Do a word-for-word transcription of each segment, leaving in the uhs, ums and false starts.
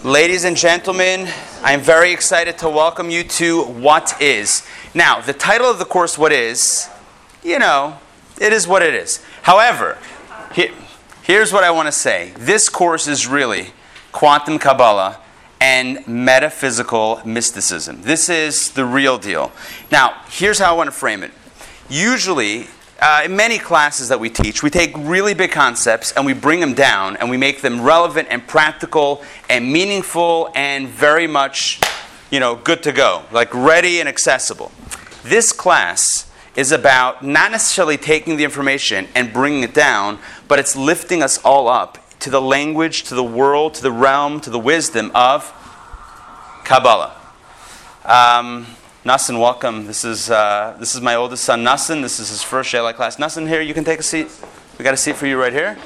Ladies and gentlemen, I'm very excited to welcome you to What Is. Now, the title of the course, What Is, you know, it is what it is. However, he, here's what I want to say. This course is really quantum Kabbalah and metaphysical mysticism. This is the real deal. Now, here's how I want to frame it. Usually, Uh, in many classes that we teach, we take really big concepts and we bring them down and we make them relevant and practical and meaningful and very much, you know, good to go, like ready and accessible. This class is about not necessarily taking the information and bringing it down, but it's lifting us all up to the language, to the world, to the realm, to the wisdom of Kabbalah. Um... Nassan, welcome. This is uh, this is my oldest son, Nassan. This is his first Shaila class. Nassan, here, you can take a seat. We got a seat for you right here.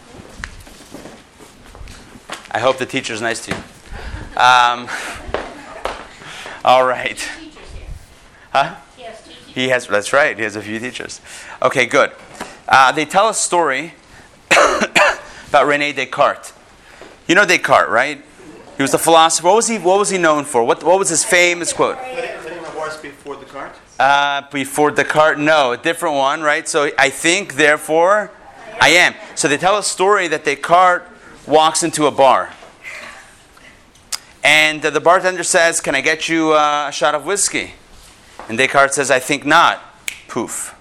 I hope the teacher's nice to you. Um, all right. Huh? He has. That's right. He has a few teachers. Okay, good. Uh, they tell a story about René Descartes. You know Descartes, right? He was a philosopher. What was he? What was he known for? What What was his famous quote? Before Descartes? Uh, before Descartes, no, a different one, right? So I think, therefore, I am. So they tell a story that Descartes walks into a bar, and uh, the bartender says, "Can I get you uh, a shot of whiskey?" And Descartes says, "I think not." Poof.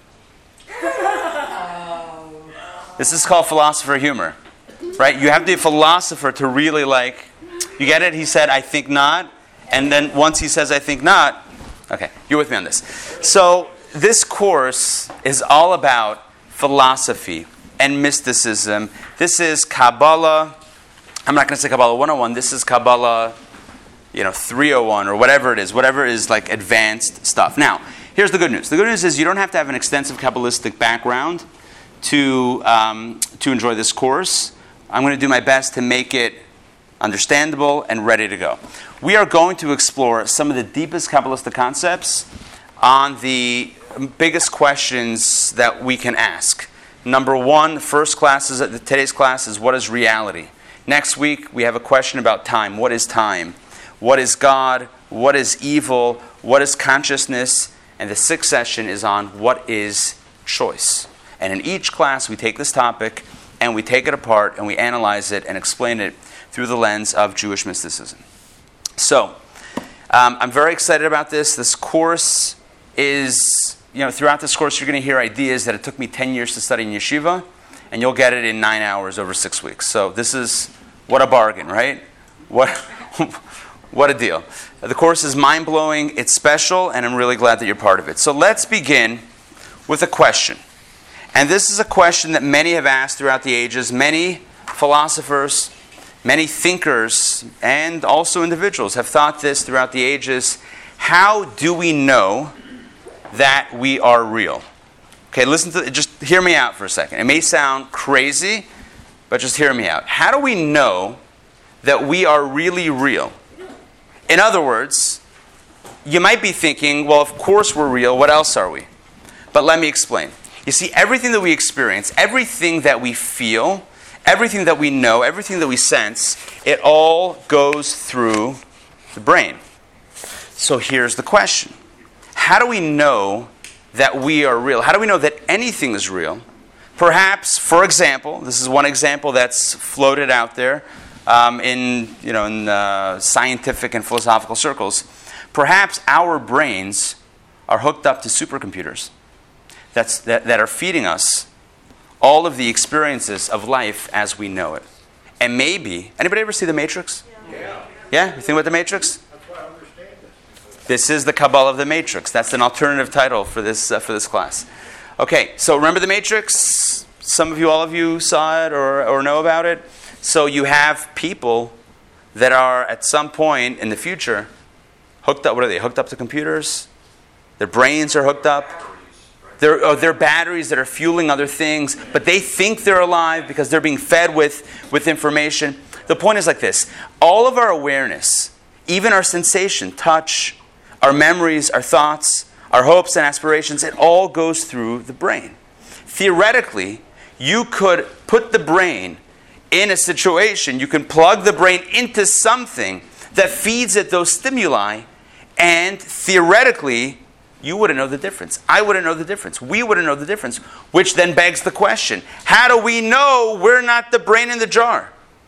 This is called philosopher humor, right? You have to be a philosopher to really like. You get it? He said, "I think not," and then once he says, "I think not." Okay, you're with me on this. So this course is all about philosophy and mysticism. This is Kabbalah. I'm not going to say Kabbalah one oh one. This is Kabbalah, you know, three oh one or whatever it is. Whatever is like advanced stuff. Now, here's the good news. The good news is you don't have to have an extensive Kabbalistic background to um, to enjoy this course. I'm going to do my best to make it understandable and ready to go. We are going to explore some of the deepest Kabbalistic concepts on the biggest questions that we can ask. Number one, the first class is, today's class is what is reality? Next week, we have a question about time. What is time? What is God? What is evil? What is consciousness? And the sixth session is on what is choice. And in each class, we take this topic and we take it apart and we analyze it and explain it through the lens of Jewish mysticism. So, um, I'm very excited about this. This course is, you know, throughout this course you're going to hear ideas that it took me ten years to study in yeshiva, and you'll get it in nine hours over six weeks. So this is, what a bargain, right? What, what a deal. The course is mind-blowing, it's special, and I'm really glad that you're part of it. So let's begin with a question. And this is a question that many have asked throughout the ages, many philosophers, many thinkers, and also individuals have thought this throughout the ages. How do we know that we are real? Okay, listen to, just hear me out for a second. It may sound crazy, but just hear me out. How do we know that we are really real? In other words, you might be thinking, well, of course we're real. What else are we? But let me explain. You see, everything that we experience, everything that we feel, everything that we know, everything that we sense, it all goes through the brain. So here's the question. How do we know that we are real? How do we know that anything is real? Perhaps, for example, this is one example that's floated out there um, in, you know, in uh, scientific and philosophical circles. Perhaps our brains are hooked up to supercomputers that's, that, that are feeding us all of the experiences of life as we know it. And maybe, anybody ever see The Matrix? Yeah. Yeah? You think about The Matrix? That's why I understand this. This is the Kabbalah of The Matrix. That's an alternative title for this uh, for this class. Okay, so remember The Matrix? Some of you, all of you saw it or, or know about it. So you have people that are at some point in the future hooked up. What are they? Hooked up to computers? Their brains are hooked up. They're, oh, they're batteries that are fueling other things, but they think they're alive because they're being fed with, with information. The point is like this. All of our awareness, even our sensation, touch, our memories, our thoughts, our hopes and aspirations, it all goes through the brain. Theoretically, you could put the brain in a situation, you can plug the brain into something that feeds it those stimuli, and theoretically, you wouldn't know the difference. I wouldn't know the difference. We wouldn't know the difference, which then begs the question, how do we know we're not the brain in the jar?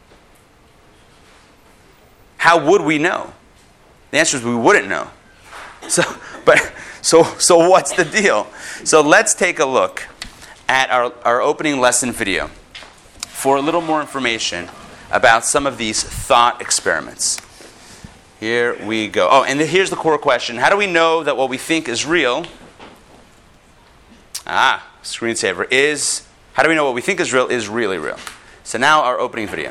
How would we know? The answer is we wouldn't know. So, but so so what's the deal? So let's take a look at our, our opening lesson video for a little more information about some of these thought experiments. Here we go. Oh, and here's the core question. How do we know that what we think is real? Ah, screensaver is, how do we know what we think is real is really real? So now our opening video.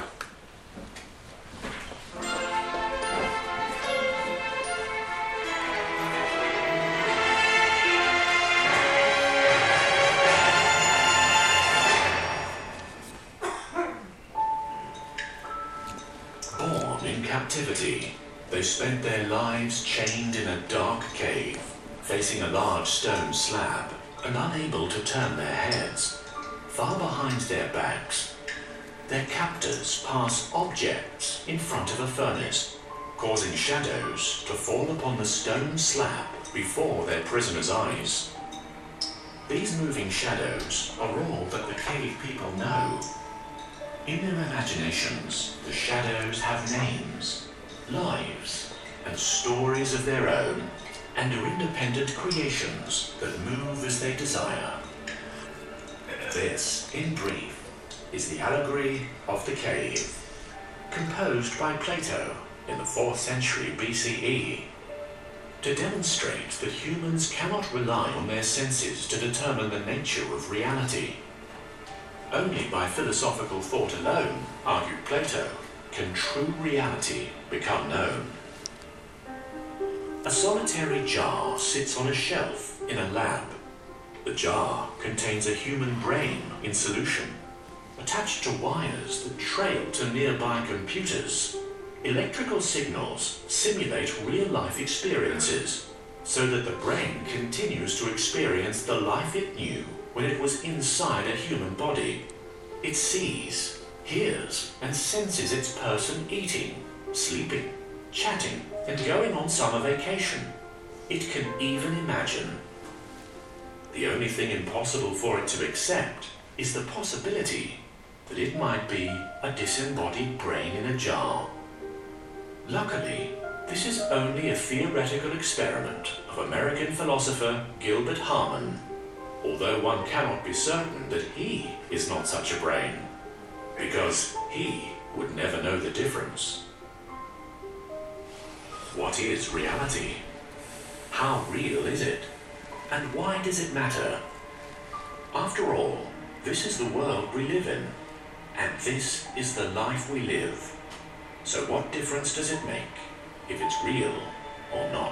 Born in captivity, they spent their lives chained in a dark cave, facing a large stone slab, and unable to turn their heads. Far behind their backs, their captors pass objects in front of a furnace, causing shadows to fall upon the stone slab before their prisoners' eyes. These moving shadows are all that the cave people know. In their imaginations, the shadows have names, lives, and stories of their own, and are independent creations that move as they desire. This, in brief, is the allegory of the cave, composed by Plato in the fourth century B C E, to demonstrate that humans cannot rely on their senses to determine the nature of reality. Only by philosophical thought alone, argued Plato, can true reality become known. A solitary jar sits on a shelf in a lab. The jar contains a human brain in solution. Attached to wires that trail to nearby computers, electrical signals simulate real-life experiences, so that the brain continues to experience the life it knew when it was inside a human body. It sees, hears, and senses its person eating, sleeping, chatting, and going on summer vacation. It can even imagine. The only thing impossible for it to accept is the possibility that it might be a disembodied brain in a jar. Luckily, this is only a theoretical experiment of American philosopher Gilbert Harman, although one cannot be certain that he is not such a brain, because he would never know the difference. What is reality? How real is it? And why does it matter? After all, this is the world we live in, and this is the life we live. So what difference does it make if it's real or not?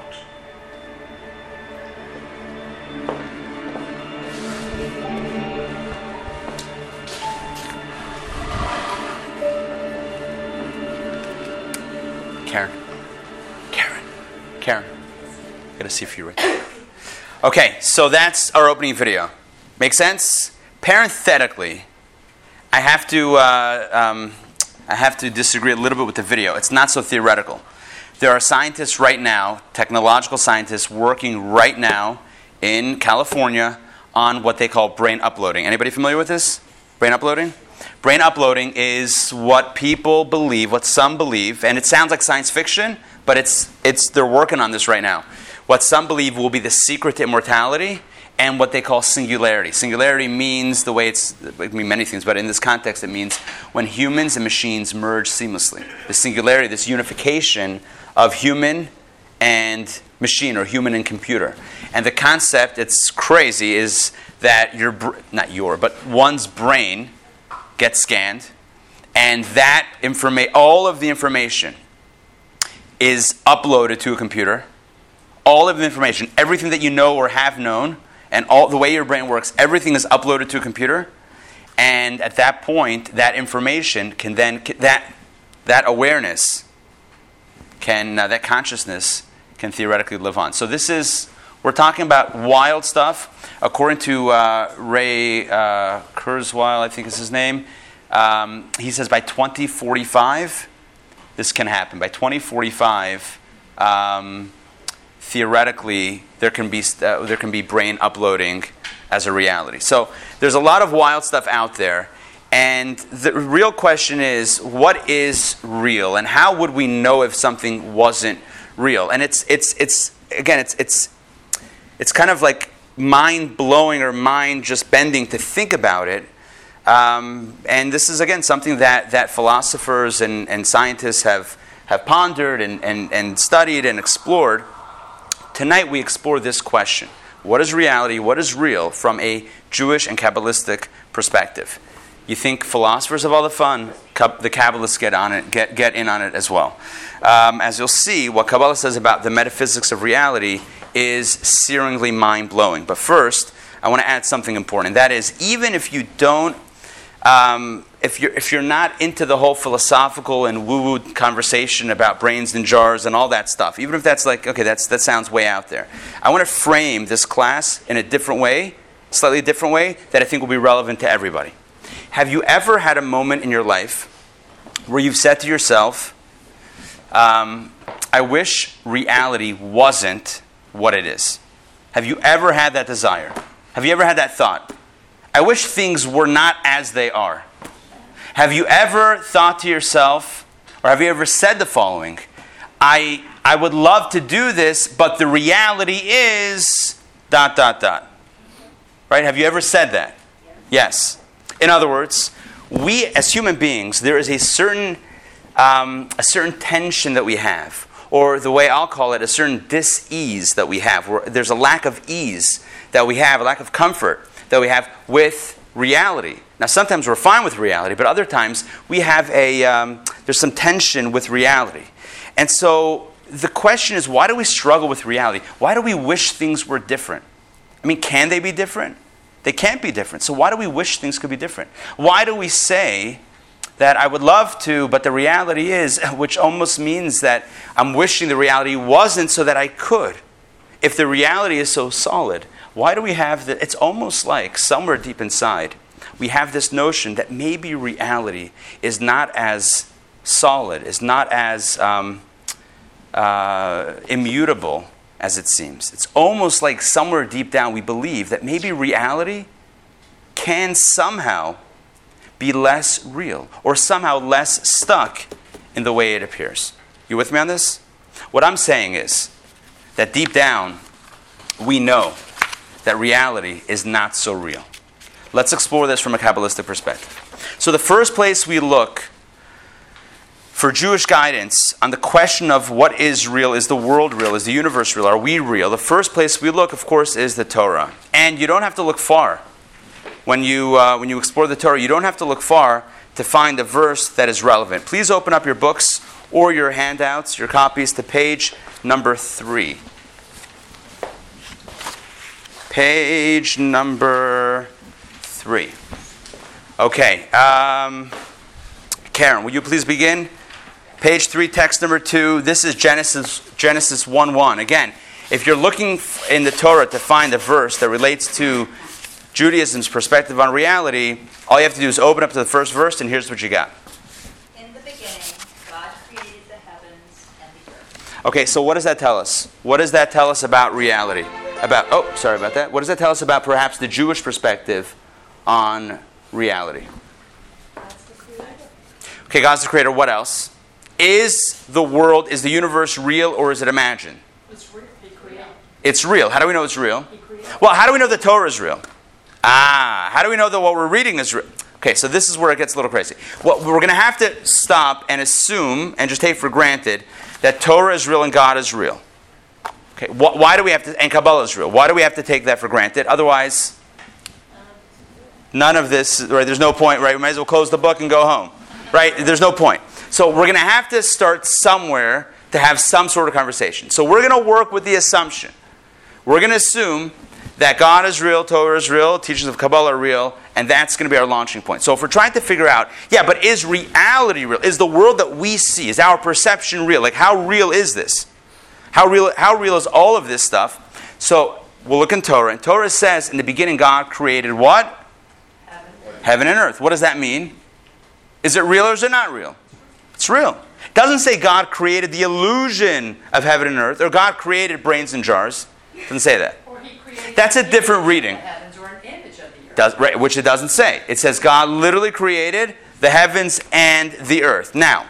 Karen. Karen. Karen. Gotta see if you're right. Okay, so that's our opening video. Make sense? Parenthetically, I have to uh, um, I have to disagree a little bit with the video. It's not so theoretical. There are scientists right now, technological scientists, working right now in California on what they call brain uploading. Anybody familiar with this? Brain uploading? Brain uploading is what people believe, what some believe, and it sounds like science fiction, but it's it's they're working on this right now. What some believe will be the secret to immortality and what they call singularity. Singularity means the way it's, it can mean many things, but in this context it means when humans and machines merge seamlessly. The singularity, this unification of human and machine, or human and computer. And the concept, it's crazy, is that your, not your, but one's brain gets scanned, and that informa- all of the information is uploaded to a computer. All of the information, everything that you know or have known, and all the way your brain works, everything is uploaded to a computer. And at that point, that information can then, that that awareness can, uh, that consciousness can theoretically live on. So this is, we're talking about wild stuff. According to uh, Ray uh, Kurzweil, I think is his name, Um, he says by twenty forty-five, this can happen. By twenty forty-five, um, theoretically, there can be uh, there can be brain uploading as a reality. So there's a lot of wild stuff out there. And the real question is, what is real, and how would we know if something wasn't real? And it's it's it's again, it's it's it's kind of like mind blowing or mind just bending to think about it. Um, and this is again something that, that philosophers and, and scientists have have pondered and, and, and studied and explored. Tonight we explore this question: what is reality? What is real from a Jewish and Kabbalistic perspective? You think philosophers have all the fun, the Kabbalists get on it, get, get in on it as well. Um, as you'll see, what Kabbalah says about the metaphysics of reality is searingly mind-blowing. But first, I want to add something important, and that is, even if you don't, um, if you're if you're not into the whole philosophical and woo-woo conversation about brains in jars and all that stuff, even if that's like, okay, that's that sounds way out there, I want to frame this class in a different way, slightly different way, that I think will be relevant to everybody. Have you ever had a moment in your life where you've said to yourself, um, I wish reality wasn't what it is? Have you ever had that desire? Have you ever had that thought? I wish things were not as they are. Have you ever thought to yourself, or have you ever said the following, I, I would love to do this, but the reality is dot, dot, dot. Right? Have you ever said that? Yes. In other words, we as human beings, there is a certain um, a certain tension that we have, or the way I'll call it, a certain dis-ease that we have. Where there's a lack of ease that we have, a lack of comfort that we have with reality. Now, sometimes we're fine with reality, but other times we have a um, there's some tension with reality. And so the question is, why do we struggle with reality? Why do we wish things were different? I mean, can they be different? They can't be different. So why do we wish things could be different? Why do we say that I would love to, but the reality is, which almost means that I'm wishing the reality wasn't so that I could? If the reality is so solid, why do we have that? It's almost like somewhere deep inside, we have this notion that maybe reality is not as solid, is not as um, uh, immutable as it seems. It's almost like somewhere deep down we believe that maybe reality can somehow be less real, or somehow less stuck in the way it appears. You with me on this? What I'm saying is that deep down we know that reality is not so real. Let's explore this from a Kabbalistic perspective. So the first place we look for Jewish guidance on the question of what is real, is the world real, is the universe real, are we real? The first place we look, of course, is the Torah. And you don't have to look far. When you, uh, when you explore the Torah, you don't have to look far to find a verse that is relevant. Please open up your books or your handouts, your copies, to page number three. Page number three. Okay. Um, Karen, will you please begin? Page three, text number two. This is Genesis Genesis one one. Again, if you're looking in the Torah to find a verse that relates to Judaism's perspective on reality, all you have to do is open up to the first verse, and here's what you got. In the beginning, God created the heavens and the earth. Okay, so what does that tell us? What does that tell us about reality? About oh, sorry about that. What does that tell us about perhaps the Jewish perspective on reality? God's the creator. Okay, God's the creator. What else? Is the world, is the universe real, or is it imagined? It's real. He created. It's real. How do we know it's real? He created. Well, how do we know the Torah is real? Ah, how do we know that what we're reading is real? Okay, so this is where it gets a little crazy. Well, we're going to have to stop and assume and just take for granted that Torah is real and God is real. Okay, wh- why do we have to, and Kabbalah is real? Why do we have to take that for granted? Otherwise, none of this, right? There's no point, right? We might as well close the book and go home, right? There's no point. So we're going to have to start somewhere to have some sort of conversation. So we're going to work with the assumption. We're going to assume that God is real, Torah is real, teachings of Kabbalah are real, and that's going to be our launching point. So if we're trying to figure out, yeah, but is reality real? Is the world that we see, is our perception real? Like, how real is this? How real, how real is all of this stuff? So we'll look in Torah. And Torah says, in the beginning, God created what? Heaven. Heaven and earth. What does that mean? Is it real or is it not real? It's real. It doesn't say God created the illusion of heaven and earth, or God created brains in jars. It doesn't say that. Or he created That's a an different image reading. of the heavens or an image of the earth. Does, right, which it doesn't say. It says God literally created the heavens and the earth. Now,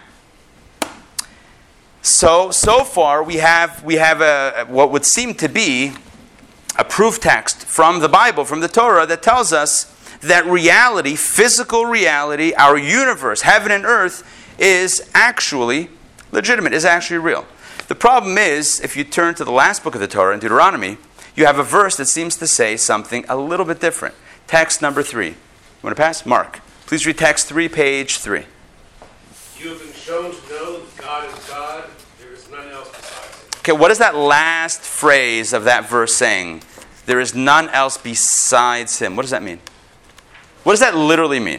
so so far we have we have a what would seem to be a proof text from the Bible, from the Torah, that tells us that reality, physical reality, our universe, heaven and earth, is actually legitimate, is actually real. The problem is, if you turn to the last book of the Torah, in Deuteronomy, you have a verse that seems to say something a little bit different. Text number three. You want to pass? Mark. Please read text three, page three. You have been shown to know that God is God. There is none else besides him. Okay, what is that last phrase of that verse saying? There is none else besides him. What does that mean? What does that literally mean?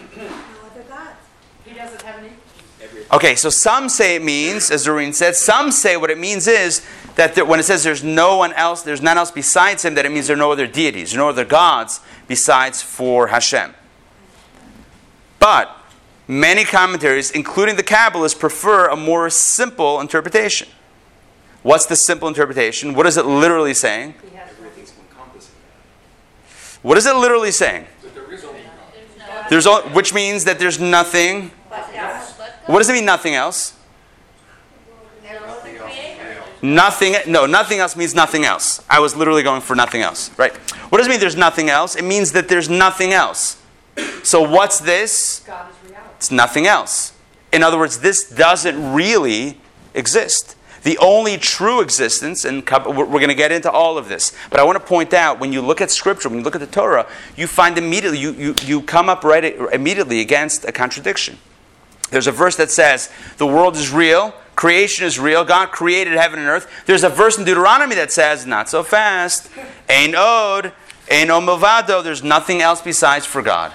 He doesn't have any. Okay, so some say it means, as Doreen said, some say what it means is that there, when it says there's no one else, there's none else besides him, that it means there are no other deities, there are no other gods besides for Hashem. But many commentaries, including the Kabbalists, prefer a more simple interpretation. What's the simple interpretation? What is it literally saying? He has What is it literally saying? There's no There's all, which means that there's nothing. but else. What does it mean, nothing else? There was a creator. Nothing. No, nothing else means nothing else. I was literally going for nothing else, right? What does it mean there's nothing else? It means that there's nothing else. So what's this? God is reality. It's nothing else. In other words, this doesn't really exist. The only true existence, and we're going to get into all of this, but I want to point out, when you look at Scripture, when you look at the Torah, you find immediately, you, you, you come up right immediately against a contradiction. There's a verse that says, the world is real, creation is real, God created heaven and earth. There's a verse in Deuteronomy that says, not so fast, Ein od, Ein od milvado, there's nothing else besides for God.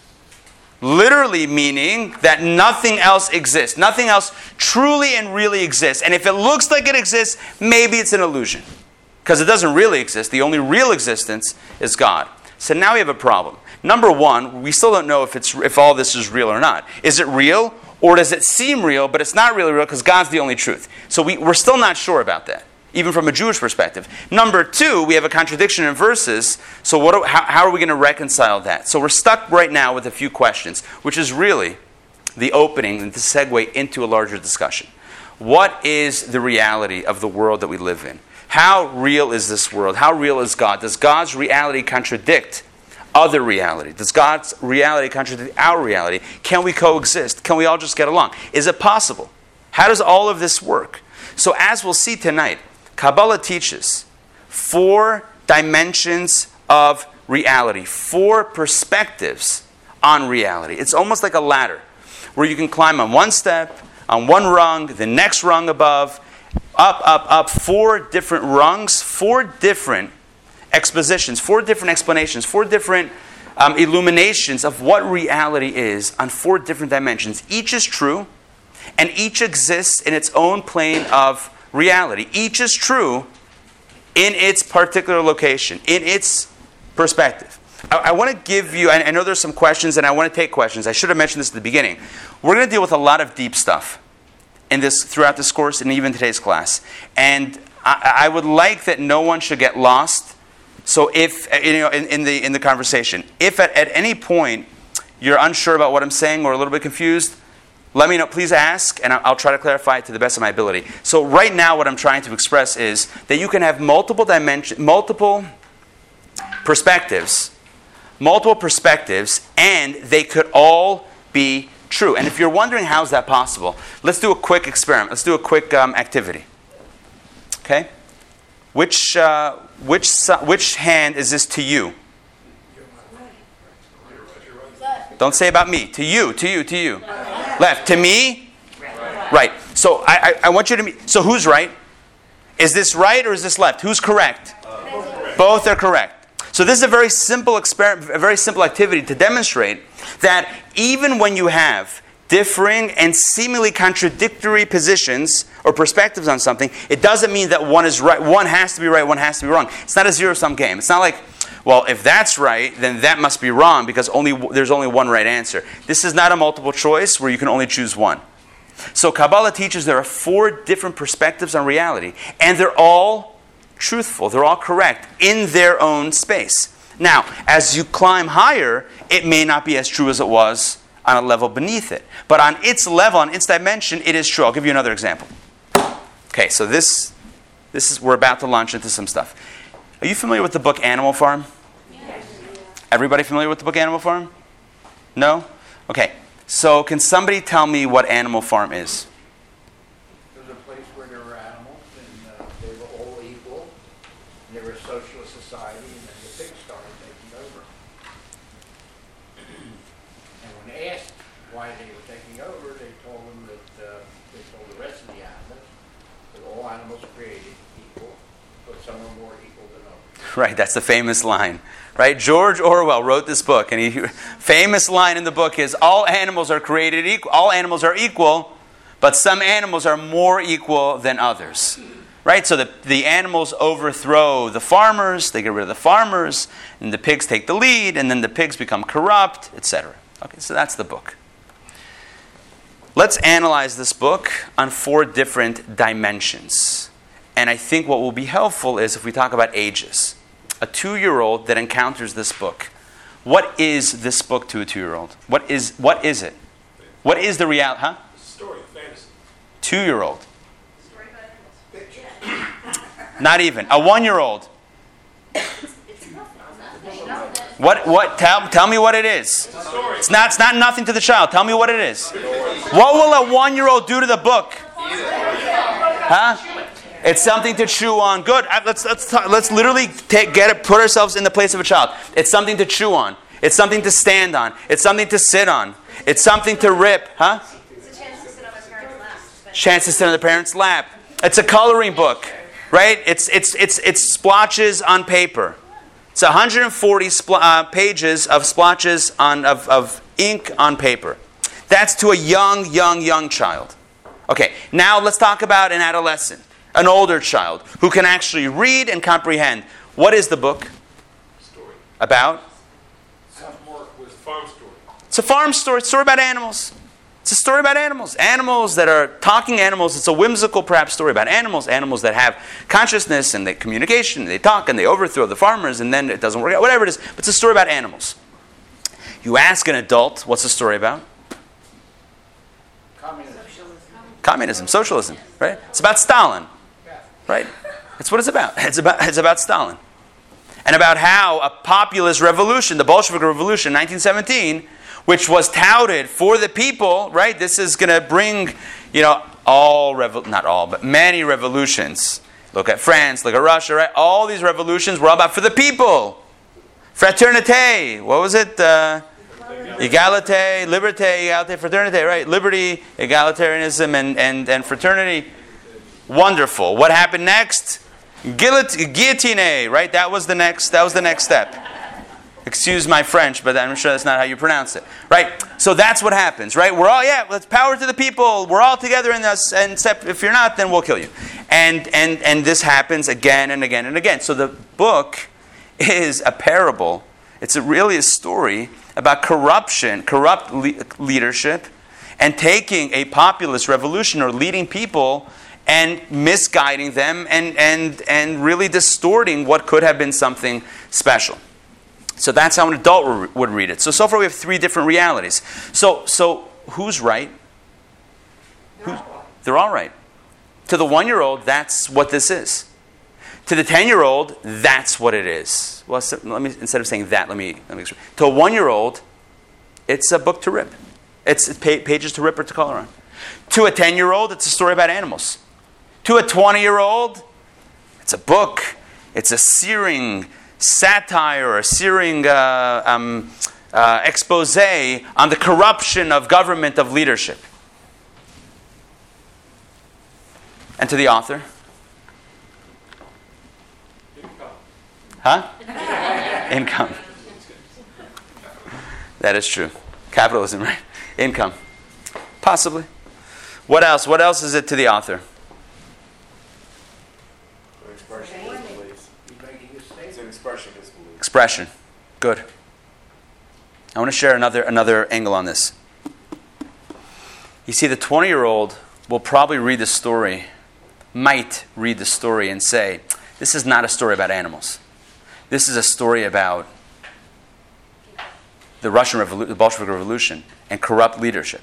Literally meaning that nothing else exists. Nothing else truly and really exists. And if it looks like it exists, maybe it's an illusion. Because it doesn't really exist. The only real existence is God. So now we have a problem. Number one, we still don't know if it's if all this is real or not. Is it real, or does it seem real, but it's not really real because God's the only truth? So we, we're still not sure about that, even from a Jewish perspective. Number two, we have a contradiction in verses. So what? Do, how, how are we going to reconcile that? So we're stuck right now with a few questions, which is really the opening and the segue into a larger discussion. What is the reality of the world that we live in? How real is this world? How real is God? Does God's reality contradict other reality? Does God's reality contradict our reality? Can we coexist? Can we all just get along? Is it possible? How does all of this work? So as we'll see tonight, Kabbalah teaches four dimensions of reality, four perspectives on reality. It's almost like a ladder where you can climb on one step, on one rung, the next rung above, up, up, up, four different rungs, four different expositions, four different explanations, four different um, illuminations of what reality is on four different dimensions. Each is true, and each exists in its own plane of reality. Each is true in its particular location, in its perspective. I, I want to give you, I, I know there's some questions, and I want to take questions. I should have mentioned this at the beginning. We're going to deal with a lot of deep stuff in this throughout this course and even today's class. And I, I would like that no one should get lost. So if, you know, in, in the in the conversation, if at, at any point you're unsure about what I'm saying or a little bit confused, let me know. Please ask, and I'll try to clarify it to the best of my ability. So right now, what I'm trying to express is that you can have multiple dimension, multiple perspectives, multiple perspectives, and they could all be true. And if you're wondering how is that possible, let's do a quick experiment. Let's do a quick um, activity. Okay, which uh, which which hand is this to you? Don't say about me. To you, to you, to you. Left. To me? Right. So I, I, I want you to meet. So who's right? Is this right or is this left? Who's correct? Both are correct. So this is a very simple experiment, a very simple activity to demonstrate that even when you have differing and seemingly contradictory positions or perspectives on something, it doesn't mean that one is right. One has to be right, one has to be wrong. It's not a zero-sum game. It's not like Well, if that's right, then that must be wrong because only there's only one right answer. This is not a multiple choice where you can only choose one. So Kabbalah teaches there are four different perspectives on reality, and they're all truthful. They're all correct in their own space. Now, as you climb higher, it may not be as true as it was on a level beneath it. But on its level, on its dimension, it is true. I'll give you another example. Okay, so this, this is we're about to launch into some stuff. Are you familiar with the book Animal Farm? Yes. Everybody familiar with the book Animal Farm? No? Okay. So can somebody tell me what Animal Farm is? There's a place where there were animals, and uh, they were all equal. And they were a socialist society, and then the pigs started taking over. And when asked why they were taking over, they told them that uh, they told the rest of the animals that all animals are created equal, but some are more equal than others. Right, that's the famous line. Right? George Orwell wrote this book, and he famous line in the book is, all animals are created equal, all animals are equal, but some animals are more equal than others. Right? So the, the animals overthrow the farmers, they get rid of the farmers, and the pigs take the lead, and then the pigs become corrupt, et cetera. Okay, so that's the book. Let's analyze this book on four different dimensions. And I think what will be helpful is if we talk about ages. A two-year-old that encounters this book. What is this book to a two-year-old? What is what is it? What is the reality? Huh? Story, fantasy. Two-year-old. Not even. A one-year-old. What what tell tell me what it is. It's not it's not nothing to the child. Tell me what it is. What will a one-year-old do to the book? Huh? It's something to chew on. Good. Let's let's talk, let's literally take, get it, put ourselves in the place of a child. It's something to chew on. It's something to stand on. It's something to sit on. It's something to rip, huh? It's a chance to sit on the parent's lap. Chance to sit on the parent's lap. It's a coloring book, right? It's it's it's it's splotches on paper. It's one hundred forty spl- uh, pages of splotches on of, of ink on paper. That's to a young, young, young child. Okay. Now let's talk about an adolescent. An older child who can actually read and comprehend. What is the book? Story. About? Sophomore was farm story. It's a farm story. It's a story about animals. It's a story about animals. Animals that are talking animals. It's a whimsical, perhaps, story about animals. Animals that have consciousness and they communication. And they talk and they overthrow the farmers and then it doesn't work out. Whatever it is. But it's a story about animals. You ask an adult, what's the story about? Communism. Communism. Socialism. Right? It's about Stalin. Right? That's what it's about. It's about it's about Stalin. And about how a populist revolution, the Bolshevik Revolution, nineteen seventeen, which was touted for the people, right? This is going to bring, you know, all, revo- not all, but many revolutions. Look at France, look at Russia, right? All these revolutions were all about for the people. Fraternité. What was it? Uh, Egalite, liberté, egalite, fraternité, right? Liberty, egalitarianism, and, and, and fraternity. Wonderful. What happened next? Guillot- guillotine, right? That was the next. That was the next step. Excuse my French, but I'm sure that's not how you pronounce it, right? So that's what happens, right? We're all yeah. Let's power to the people. We're all together in this, and except if you're not, then we'll kill you. And and and this happens again and again and again. So the book is a parable. It's a, really a story about corruption, corrupt le- leadership, and taking a populist revolution or leading people and misguiding them and, and, and really distorting what could have been something special. So that's how an adult would read it. So, so far we have three different realities. So, so who's right? Who's, they're all right. To the one-year-old, that's what this is. To the ten-year-old, that's what it is. Well, so, let me instead of saying that, let me let me explain. To a one-year-old, it's a book to rip. It's pa- pages to rip or to color on. To a ten-year-old, it's a story about animals. To a twenty-year-old, it's a book. It's a searing satire or a searing uh, um, uh, expose on the corruption of government, of leadership. And to the author? Huh? Income. That is true. Capitalism, right? Income. Possibly. What else? What else is it to the author? Expression of his beliefs. He's making a statement. It's an expression of his beliefs. expression. Good. I want to share another another angle on this. You see, the twenty-year-old will probably read the story, might read the story and say, this is not a story about animals. This is a story about the Russian Revolution, the Bolshevik Revolution, and corrupt leadership.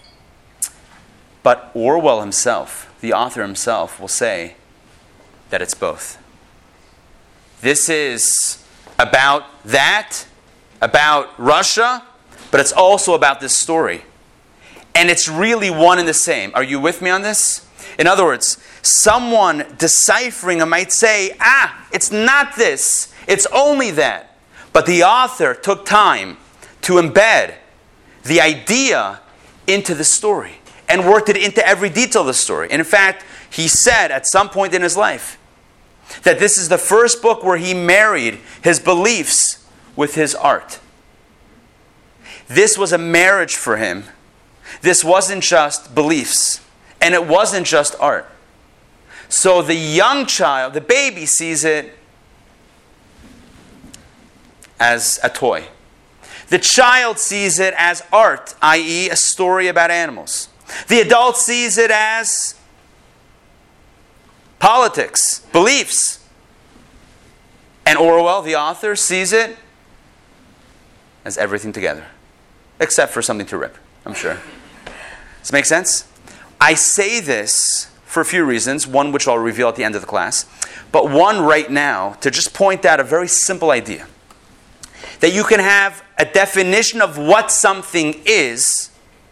But Orwell himself, the author himself, will say that it's both. This is about that, about Russia, but it's also about this story. And it's really one and the same. Are you with me on this? In other words, someone deciphering it might say, ah, it's not this, it's only that. But the author took time to embed the idea into the story and worked it into every detail of the story. And in fact, he said at some point in his life that this is the first book where he married his beliefs with his art. This was a marriage for him. This wasn't just beliefs, and it wasn't just art. So the young child, the baby, sees it as a toy. The child sees it as art, that is a story about animals. The adult sees it as politics, beliefs. And Orwell, the author, sees it as everything together. Except for something to rip, I'm sure. Does this make sense? I say this for a few reasons, one which I'll reveal at the end of the class, but one right now to just point out a very simple idea. That you can have a definition of what something is,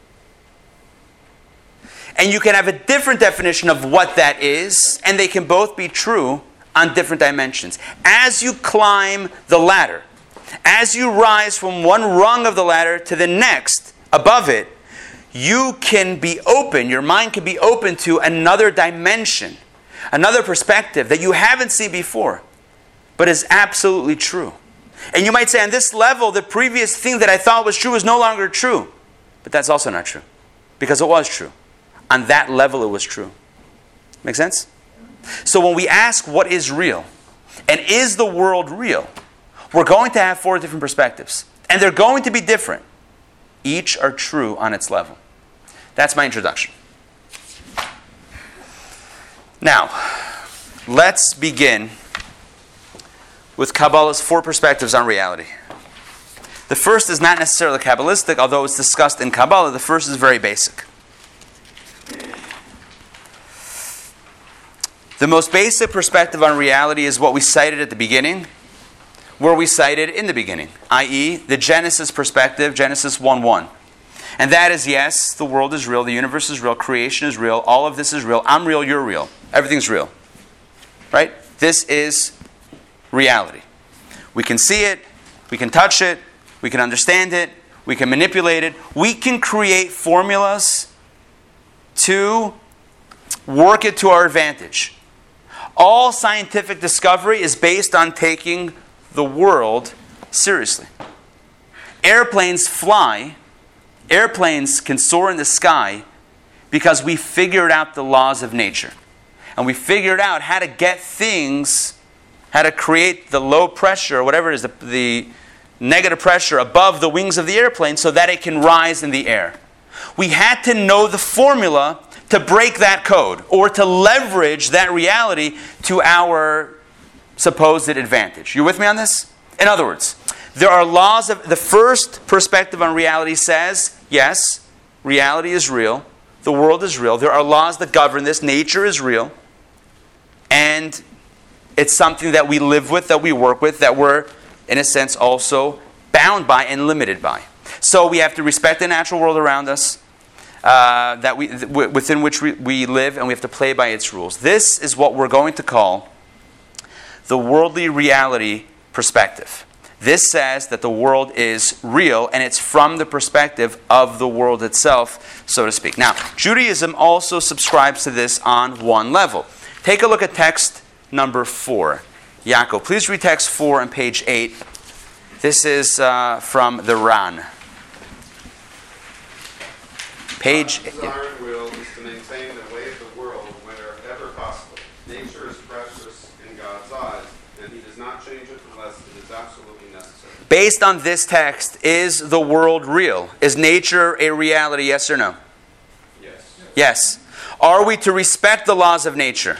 and you can have a different definition of what that is, and they can both be true on different dimensions. As you climb the ladder, as you rise from one rung of the ladder to the next above it, you can be open, your mind can be open to another dimension, another perspective that you haven't seen before, but is absolutely true. And you might say, on this level, the previous thing that I thought was true is no longer true. But that's also not true, because it was true. On that level, it was true. Make sense? So when we ask what is real, and is the world real, we're going to have four different perspectives. And they're going to be different. Each are true on its level. That's my introduction. Now, let's begin with Kabbalah's four perspectives on reality. The first is not necessarily Kabbalistic, although it's discussed in Kabbalah. The first is very basic. The most basic perspective on reality is what we cited at the beginning, where we cited in the beginning, that is the Genesis perspective, Genesis one one. And that is, yes, the world is real, the universe is real, creation is real, all of this is real, I'm real, you're real, everything's real. Right? This is reality. We can see it, we can touch it, we can understand it, we can manipulate it, we can create formulas to work it to our advantage. All scientific discovery is based on taking the world seriously. Airplanes fly, airplanes can soar in the sky because we figured out the laws of nature. And we figured out how to get things, how to create the low pressure, or whatever it is, the, the negative pressure above the wings of the airplane so that it can rise in the air. We had to know the formula to break that code, or to leverage that reality to our supposed advantage. You with me on this? In other words, there are laws of... The first perspective on reality says, yes, reality is real, the world is real, there are laws that govern this, nature is real, and it's something that we live with, that we work with, that we're, in a sense, also bound by and limited by. So we have to respect the natural world around us, uh, that we th- within which we, we live, and we have to play by its rules. This is what we're going to call the worldly reality perspective. This says that the world is real, and it's from the perspective of the world itself, so to speak. Now, Judaism also subscribes to this on one level. Take a look at text number four. Yaakov, please read text four on page eight. This is uh, from the Ran. Page... God's desire and will is to maintain the way of the world wherever possible. Nature is precious in God's eyes, and He does not change it unless it is absolutely necessary. Based on this text, is the world real? Is nature a reality, yes or no? Yes. Yes. Are we to respect the laws of nature?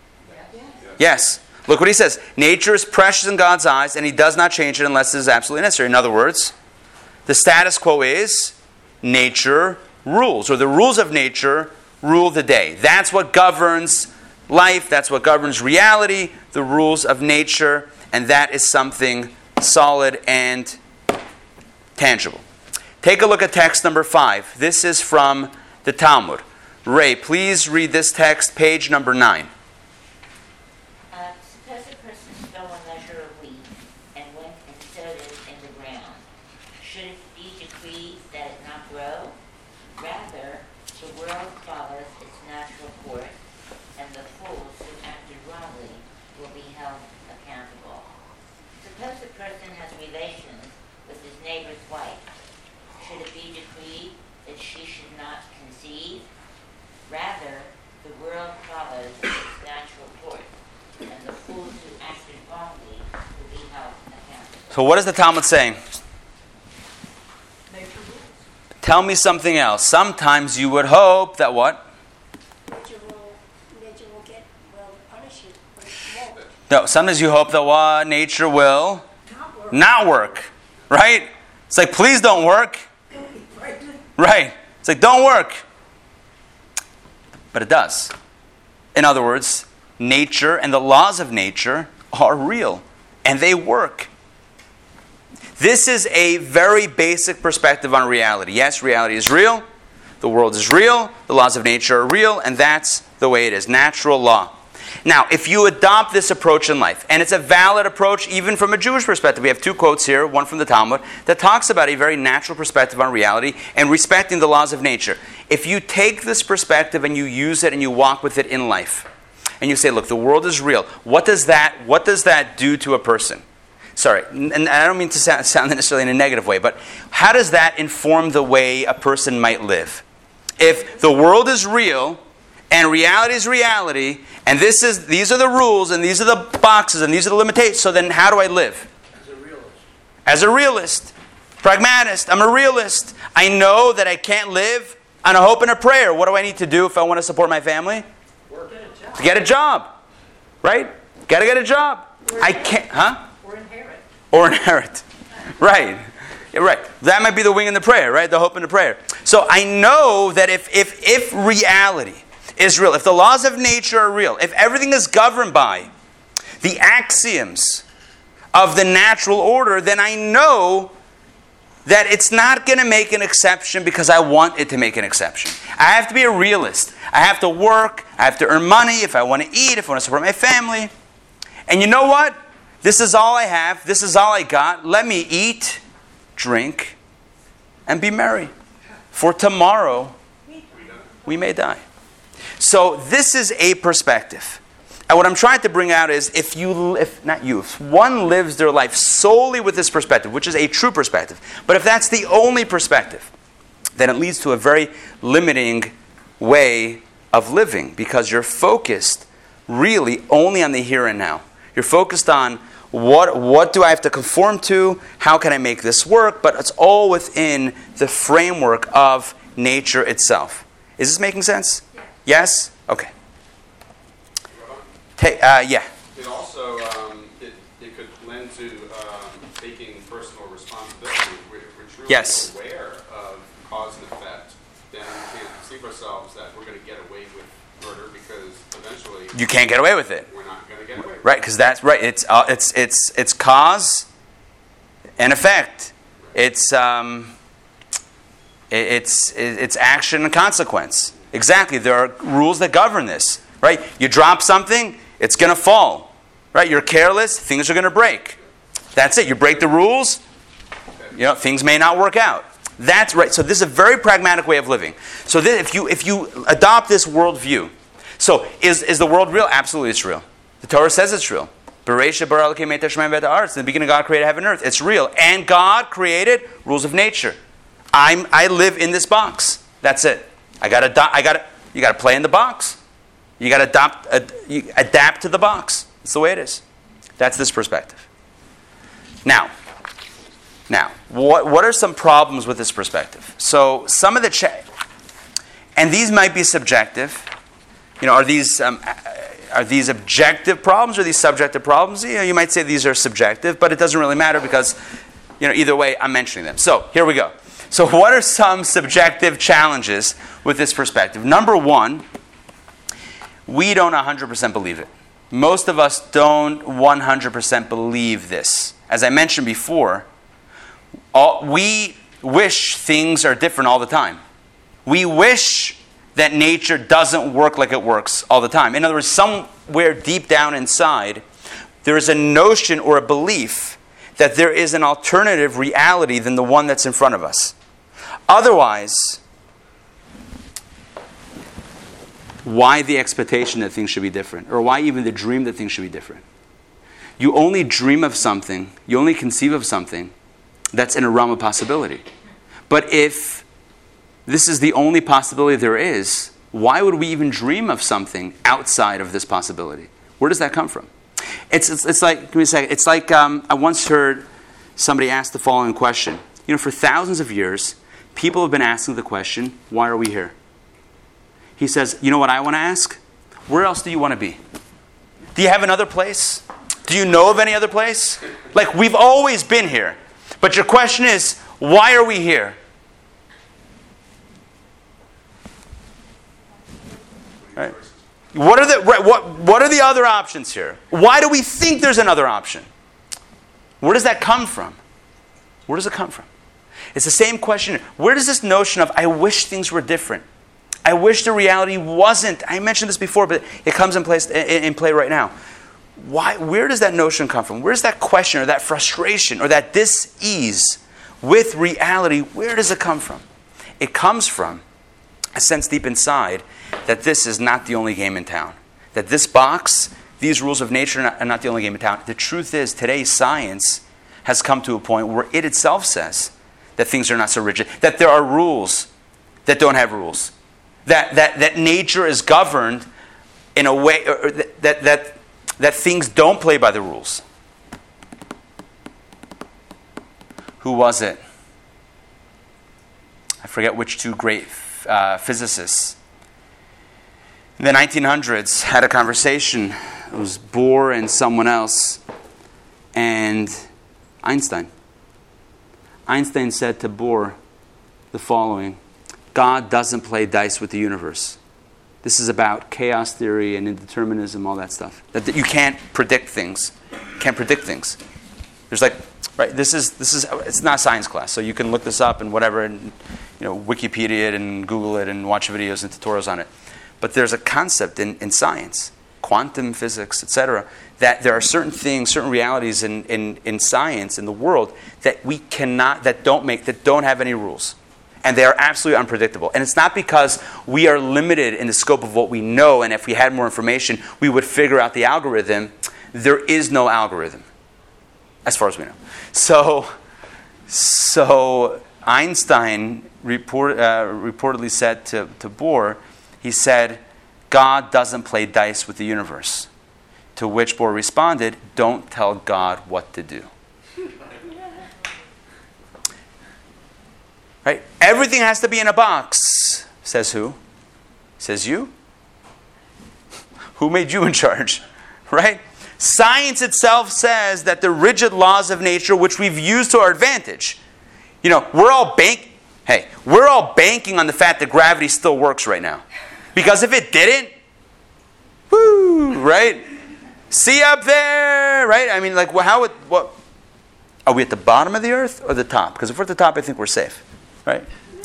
Yes. Look what he says. Nature is precious in God's eyes, and he does not change it unless it is absolutely necessary. In other words, the status quo is nature rules, or the rules of nature rule the day. That's what governs life. That's what governs reality, the rules of nature, and that is something solid and tangible. Take a look at text number five. This is from the Talmud. Ray, please read this text, page number nine. Uh, suppose a person stole a measure of wheat and went and sowed it in the ground. Should it be decreed that it not grow? Rather, the world follows its natural course, and the fools who acted wrongly will be held accountable. Suppose a person has relations with his neighbor's wife. Should it be decreed that she should not conceive? Rather, the world follows its natural course, and the fools who acted wrongly will be held accountable. So what is the Talmud saying? Nature rules. Tell me something else. Sometimes you would hope that what? Nature will, nature will get, will punish you, but it won't. No, sometimes you hope that what? Nature will Not work. not work. Right? It's like, please don't work. Right. It's like, don't work. But it does. In other words, nature and the laws of nature are real, and they work. This is a very basic perspective on reality. Yes, reality is real. The world is real. The laws of nature are real, and that's the way it is. Natural law. Now, if you adopt this approach in life, and it's a valid approach even from a Jewish perspective, we have two quotes here, one from the Talmud, that talks about a very natural perspective on reality and respecting the laws of nature. If you take this perspective and you use it and you walk with it in life, and you say, look, the world is real, what does that, what does that do to a person? Sorry, and I don't mean to sound, sound necessarily in a negative way, but how does that inform the way a person might live? If the world is real, and reality is reality, and this is these are the rules, and these are the boxes, and these are the limitations, so then how do I live? As a realist. As a realist. Pragmatist. I'm a realist. I know that I can't live on a hope and a prayer. What do I need to do if I want to support my family? Work at a job. To get a job. Right? Got to get a job. I can't, huh? Or inherit. Or inherit. Right. Yeah, right. That might be the wing and the prayer, right? The hope and the prayer. So I know that if if if reality is real, if the laws of nature are real, if everything is governed by the axioms of the natural order, then I know that it's not going to make an exception because I want it to make an exception. I have to be a realist. I have to work. I have to earn money if I want to eat, if I want to support my family. And you know what? This is all I have. This is all I got. Let me eat, drink, and be merry. For tomorrow, we may die. So this is a perspective. And what I'm trying to bring out is if you, if not you, if one lives their life solely with this perspective, which is a true perspective, but if that's the only perspective, then it leads to a very limiting way of living because you're focused really only on the here and now. You're focused on what, what do I have to conform to? How can I make this work? But it's all within the framework of nature itself. Is this making sense? Yes? Okay. Hey, uh, yeah. It also, um, it, it could lend to um, taking personal responsibility. If we're, if we're truly Yes. aware of cause and effect, then we can't deceive ourselves that we're going to get away with murder because eventually You can't get away with it. we're not going to get away with Right, because that's right. It's uh, it's it's it's cause and effect. It's um, it, it's it, it's action and consequence. Exactly. There are rules that govern this. Right. You drop something, it's going to fall. Right. You're careless, things are going to break. That's it. You break the rules, you know, things may not work out. That's right. So this is a very pragmatic way of living. So this, if you if you adopt this worldview, so is is the world real? Absolutely, it's real. The Torah says it's real. Bereishit bara Elokim et hashamayim ve'et ha'aretz. In the beginning, God created heaven and earth. It's real, and God created rules of nature. I'm I live in this box. That's it. I got to I got to you got to play in the box. You got to adopt ad, you adapt to the box. That's the way it is. That's this perspective. Now, now, what what are some problems with this perspective? So some of the cha- and these might be subjective. You know, are these um, are these objective problems or are these subjective problems? You know, you might say these are subjective, but it doesn't really matter because, you know, either way, I'm mentioning them. So here we go. So what are some subjective challenges with this perspective? Number one, we don't one hundred percent believe it. Most of us don't one hundred percent believe this. As I mentioned before, all, we wish things are different all the time. We wish that nature doesn't work like it works all the time. In other words, somewhere deep down inside, there is a notion or a belief that there is an alternative reality than the one that's in front of us. Otherwise, why the expectation that things should be different? Or why even the dream that things should be different? You only dream of something, you only conceive of something that's in a realm of possibility. But if this is the only possibility there is, why would we even dream of something outside of this possibility? Where does that come from? It's it's, it's like, give me a second. It's like um, I once heard somebody ask the following question. You know, for thousands of years, people have been asking the question, why are we here? He says, you know what I want to ask? Where else do you want to be? Do you have another place? Do you know of any other place? Like, we've always been here. But your question is, why are we here? Right? What are the what what are the other options here? Why do we think there's another option? Where does that come from? Where does it come from? It's the same question. Where does this notion of, I wish things were different? I wish the reality wasn't. I mentioned this before, but it comes in place in, in play right now. Why? Where does that notion come from? Where's that question or that frustration or that dis-ease with reality? Where does it come from? It comes from a sense deep inside that this is not the only game in town. That this box, these rules of nature are not, are not the only game in town. The truth is, today's science has come to a point where it itself says that things are not so rigid, that there are rules that don't have rules, that that, that nature is governed in a way, or that, that, that, that things don't play by the rules. Who was it? I forget which two great uh, physicists in the nineteen hundreds had a conversation. It was Bohr and someone else, and Einstein. Einstein said to Bohr the following: God doesn't play dice with the universe. This is about chaos theory and indeterminism, all that stuff. That, that you can't predict things. You can't predict things. There's like, right, this is, this is, it's not a science class, so you can look this up and whatever, and, you know, Wikipedia it and Google it and watch videos and tutorials on it. But there's a concept in, in science, quantum physics, et cetera, that there are certain things, certain realities in, in, in science, in the world, that we cannot, that don't make, that don't have any rules. And they are absolutely unpredictable. And it's not because we are limited in the scope of what we know, and if we had more information, we would figure out the algorithm. There is no algorithm, as far as we know. So, so Einstein report, uh, reportedly said to, to Bohr, he said, God doesn't play dice with the universe. To which Bohr responded, don't tell God what to do. Right? Everything has to be in a box. Says who? Says you? Who made you in charge? Right? Science itself says that the rigid laws of nature, which we've used to our advantage, you know, we're all bank. Hey, we're all banking on the fact that gravity still works right now. Because if it didn't, woo, right? See up there, right? I mean, like, well, how would, what? Are we at the bottom of the earth or the top? Because if we're at the top, I think we're safe, right?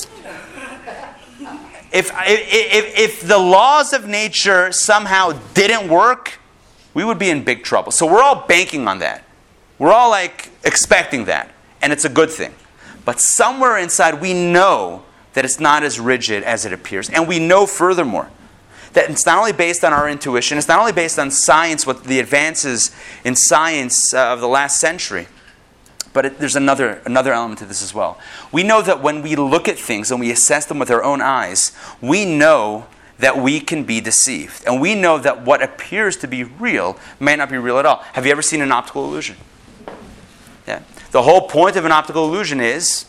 If, if, if the laws of nature somehow didn't work, we would be in big trouble. So we're all banking on that. We're all like expecting that. And it's a good thing. But somewhere inside, we know that it's not as rigid as it appears. And we know furthermore that it's not only based on our intuition, it's not only based on science, what the advances in science uh, of the last century, but it, there's another, another element to this as well. We know that when we look at things and we assess them with our own eyes, we know that we can be deceived. And we know that what appears to be real may not be real at all. Have you ever seen an optical illusion? Yeah. The whole point of an optical illusion is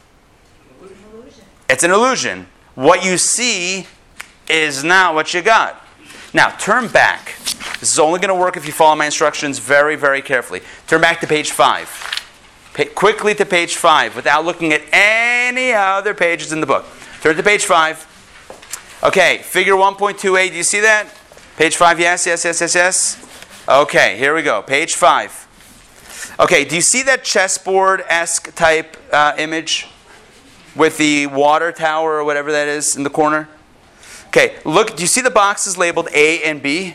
it's an illusion. What you see is not what you got. Now, turn back. This is only going to work if you follow my instructions very, very carefully. Turn back to page five. Pa- quickly to page five without looking at any other pages in the book. Turn to page five. Okay, figure one point two eight. Do you see that? Page five, yes, yes, yes, yes, yes. Okay, here we go. Page five. Okay, do you see that chessboard-esque type uh, image with the water tower or whatever that is in the corner? Okay, look, do you see the boxes labeled A and B?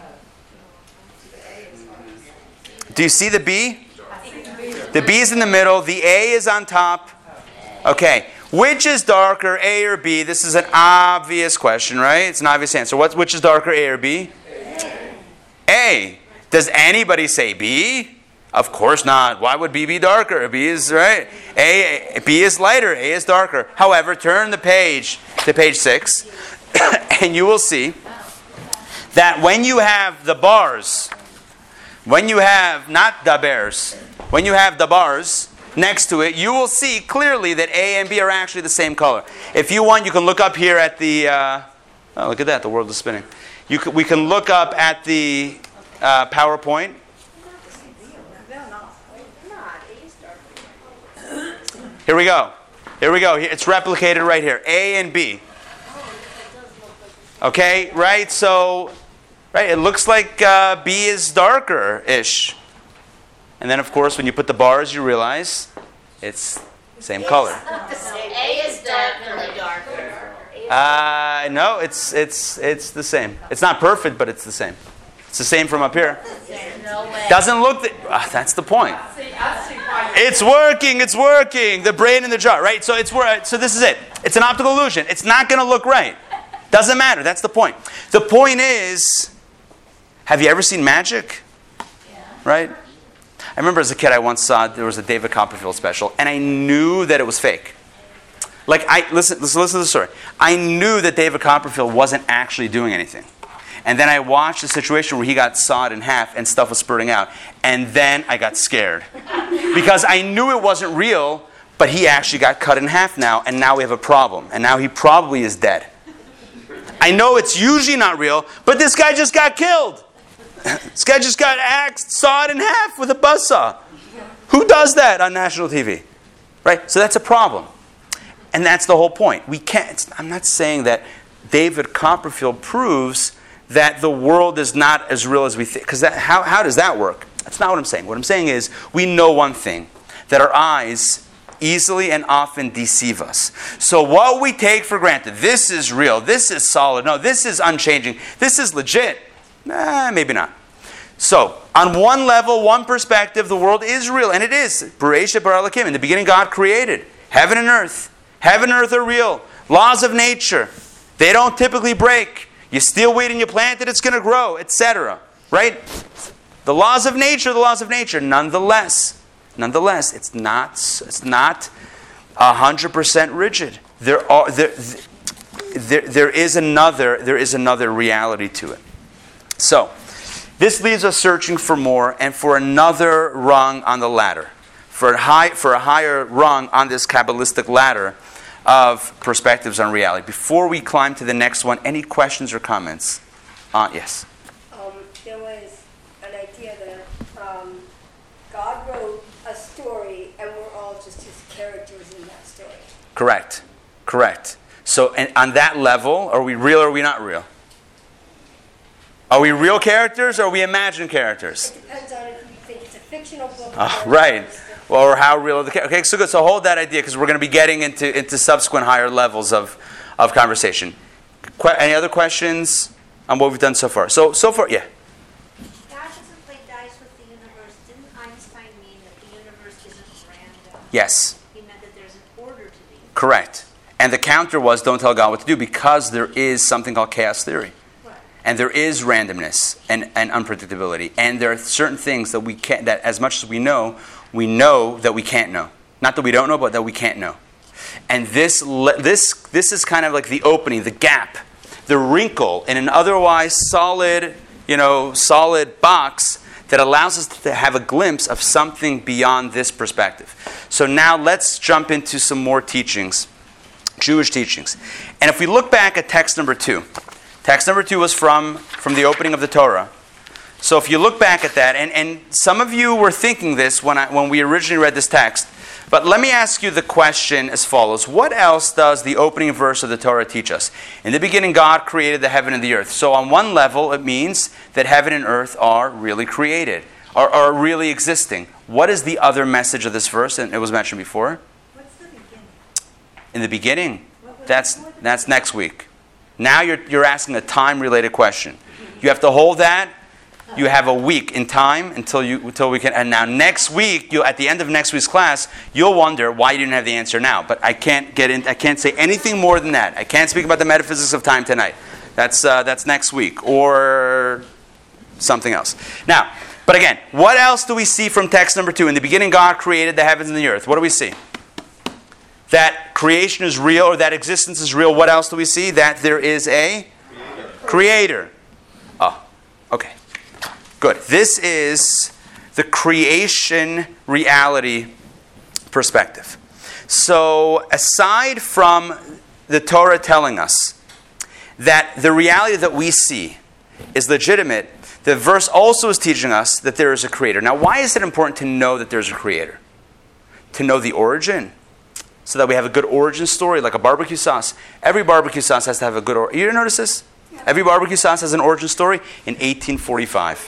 Do you see the B? The B is in the middle. The A is on top. Okay, which is darker, A or B? This is an obvious question, right? It's an obvious answer. What, which is darker, A or B? A. A. Does anybody say B? Of course not. Why would B be darker? B is, right? A, B is lighter. A is darker. However, turn the page to page six, and you will see that when you have the bars, when you have, not the bears, when you have the bars next to it, you will see clearly that A and B are actually the same color. If you want, you can look up here at the, uh, oh, look at that, the world is spinning. You can, we can look up at the uh, PowerPoint. Here we go. Here we go. It's replicated right here. A and B. Okay, right? So, right, it looks like uh, B is darker-ish. And then, of course, when you put the bars, you realize it's the same color. A is definitely darker. Uh, no, it's it's it's the same. It's not perfect, but it's the same. It's the same from up here. No way. Doesn't look... The, uh, that's the point. See, I see why. It's working. It's working. The brain in the jar, right? So it's wor- So this is it. It's an optical illusion. It's not going to look right. Doesn't matter. That's the point. The point is, have you ever seen magic? Yeah. Right? I remember as a kid, I once saw there was a David Copperfield special, and I knew that it was fake. Like I listen, listen, listen to the story. I knew that David Copperfield wasn't actually doing anything. And then I watched a situation where he got sawed in half and stuff was spurting out. And then I got scared. Because I knew it wasn't real, but he actually got cut in half now, and now we have a problem. And now he probably is dead. I know it's usually not real, but this guy just got killed. This guy just got axed, sawed in half with a buzzsaw. Who does that on national T V? Right? So that's a problem. And that's the whole point. We can't, I'm not saying that David Copperfield proves that the world is not as real as we think. Because how, how does that work? That's not what I'm saying. What I'm saying is we know one thing, that our eyes easily and often deceive us. So what we take for granted, this is real, this is solid, no, this is unchanging, this is legit, nah, maybe not. So, on one level, one perspective, the world is real, and it is. Bereishit bara Elokim. In the beginning, God created heaven and earth. Heaven and earth are real. Laws of nature. They don't typically break. You steal wheat and you plant it, it's going to grow, et cetera. Right? The laws of nature, the laws of nature. Nonetheless, nonetheless, it's not it's not a hundred percent rigid. There are there, there there is another there is another reality to it. So, this leaves us searching for more and for another rung on the ladder, for a high for a higher rung on this Kabbalistic ladder of perspectives on reality. Before we climb to the next one, any questions or comments? Uh, yes? Um, there was an idea that um, God wrote a story and we're all just his characters in that story. Correct. Correct. So and on that level, are we real or are we not real? Are we real characters or are we imagined characters? It depends on if you think it's a fictional book. Oh, or right. Or how real are the characters. Okay, so good. So hold that idea because we're going to be getting into, into subsequent higher levels of, of conversation. Que- any other questions on what we've done so far? So, so far, yeah. God doesn't play dice with the universe. Didn't Einstein mean that the universe isn't random? Yes. He meant that there's an order to the universe. Correct. And the counter was don't tell God what to do because there is something called chaos theory. And there is randomness and, and unpredictability. And there are certain things that we can't, that as much as we know, we know that we can't know. Not that we don't know, but that we can't know. And this this this is kind of like the opening, the gap the wrinkle in an otherwise solid, you know, solid box that allows us to have a glimpse of something beyond this perspective. So now let's jump into some more teachings, Jewish teachings. And if we look back at text number two, text number two was from, from the opening of the Torah. So if you look back at that, and, and some of you were thinking this when, I, when we originally read this text, but let me ask you the question as follows. What else does the opening verse of the Torah teach us? In the beginning, God created the heaven and the earth. So on one level, it means that heaven and earth are really created, are, are really existing. What is the other message of this verse? And it was mentioned before. What's the beginning? In the beginning. That's, that's next week. Now you're, you're asking a time-related question. You have to hold that. You have a week in time until you until we can. And now next week, you at the end of next week's class, you'll wonder why you didn't have the answer now. But I can't get in. I can't say anything more than that. I can't speak about the metaphysics of time tonight. That's uh, that's next week or something else. Now, but again, what else do we see from text number two? In the beginning, God created the heavens and the earth. What do we see? That creation is real, or that existence is real. What else do we see? That there is a creator. Oh, okay. Good. This is the creation reality perspective. So aside from the Torah telling us that the reality that we see is legitimate, the verse also is teaching us that there is a creator. Now, why is it important to know that there's a creator? To know the origin, so that we have a good origin story, like a barbecue sauce. Every barbecue sauce has to have a good origin. You didn't notice this? Every barbecue sauce has an origin story in eighteen forty-five.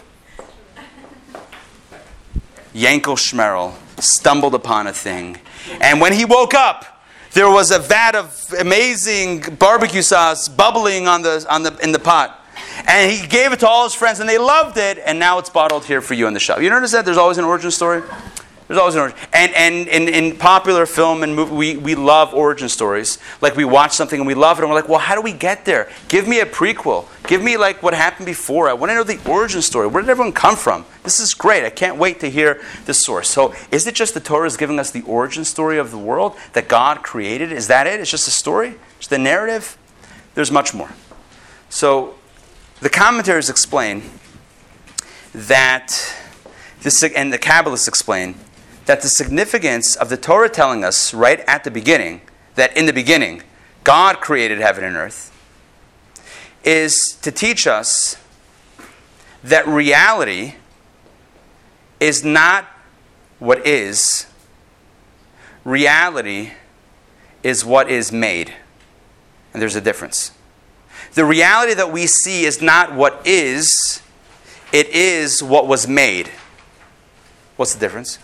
Yankel Schmerel stumbled upon a thing. And when he woke up, there was a vat of amazing barbecue sauce bubbling on the, on the, in the pot. And he gave it to all his friends, and they loved it, and now it's bottled here for you in the shop. You notice that? There's always an origin story? There's always an origin. And, and, and in popular film and movie, we, we love origin stories. Like we watch something and we love it, and we're like, well, how do we get there? Give me a prequel. Give me like what happened before. I want to know the origin story. Where did everyone come from? This is great. I can't wait to hear the source. So is it just the Torah is giving us the origin story of the world that God created? Is that it? It's just a story? Just the narrative? There's much more. So the commentaries explain that, this, and the Kabbalists explain, that the significance of the Torah telling us right at the beginning, that in the beginning, God created heaven and earth, is to teach us that reality is not what is. Reality is what is made. And there's a difference. The reality that we see is not what is, it is what was made. What's the difference?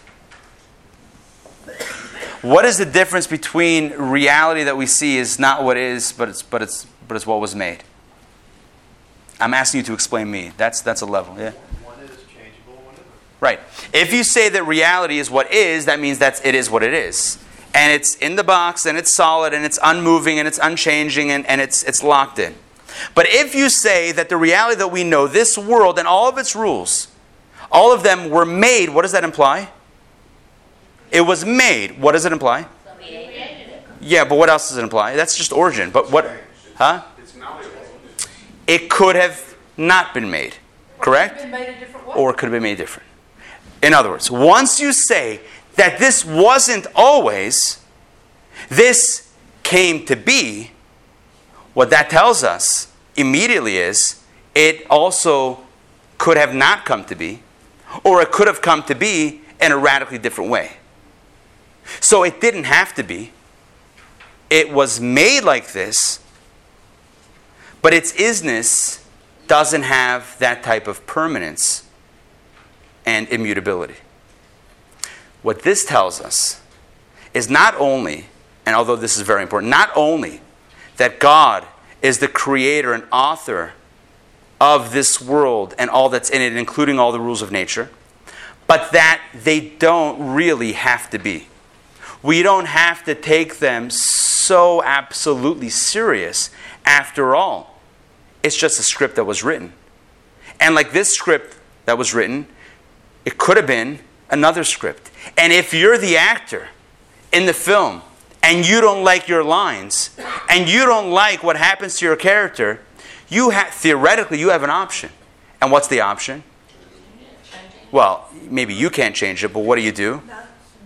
What is the difference between reality that we see is not what is, but it's but it's but it's what was made? I'm asking you to explain me. That's that's a level, yeah. One is changeable, one isn't. Right. If you say that reality is what is, that means that it is what it is. And it's in the box, and it's solid, and it's unmoving, and it's unchanging, and, and it's it's locked in. But if you say that the reality that we know, this world and all of its rules, all of them were made, what does that imply? It was made. What does it imply? Yeah, but what else does it imply? That's just origin. But what? Huh? It's malleable. It could have not been made. Correct? Or it could have been made a different way. Or it could have been made different. In other words, once you say that this wasn't always, this came to be, what that tells us immediately is it also could have not come to be, or it could have come to be in a radically different way. So it didn't have to be. It was made like this, but its isness doesn't have that type of permanence and immutability. What this tells us is not only, and although this is very important, not only that God is the creator and author of this world and all that's in it, including all the rules of nature, but that they don't really have to be. We don't have to take them so absolutely serious. After all, it's just a script that was written. And like this script that was written, it could have been another script. And if you're the actor in the film and you don't like your lines and you don't like what happens to your character, you have theoretically you have an option. And what's the option? Well, maybe you can't change it, but what do you do? Not,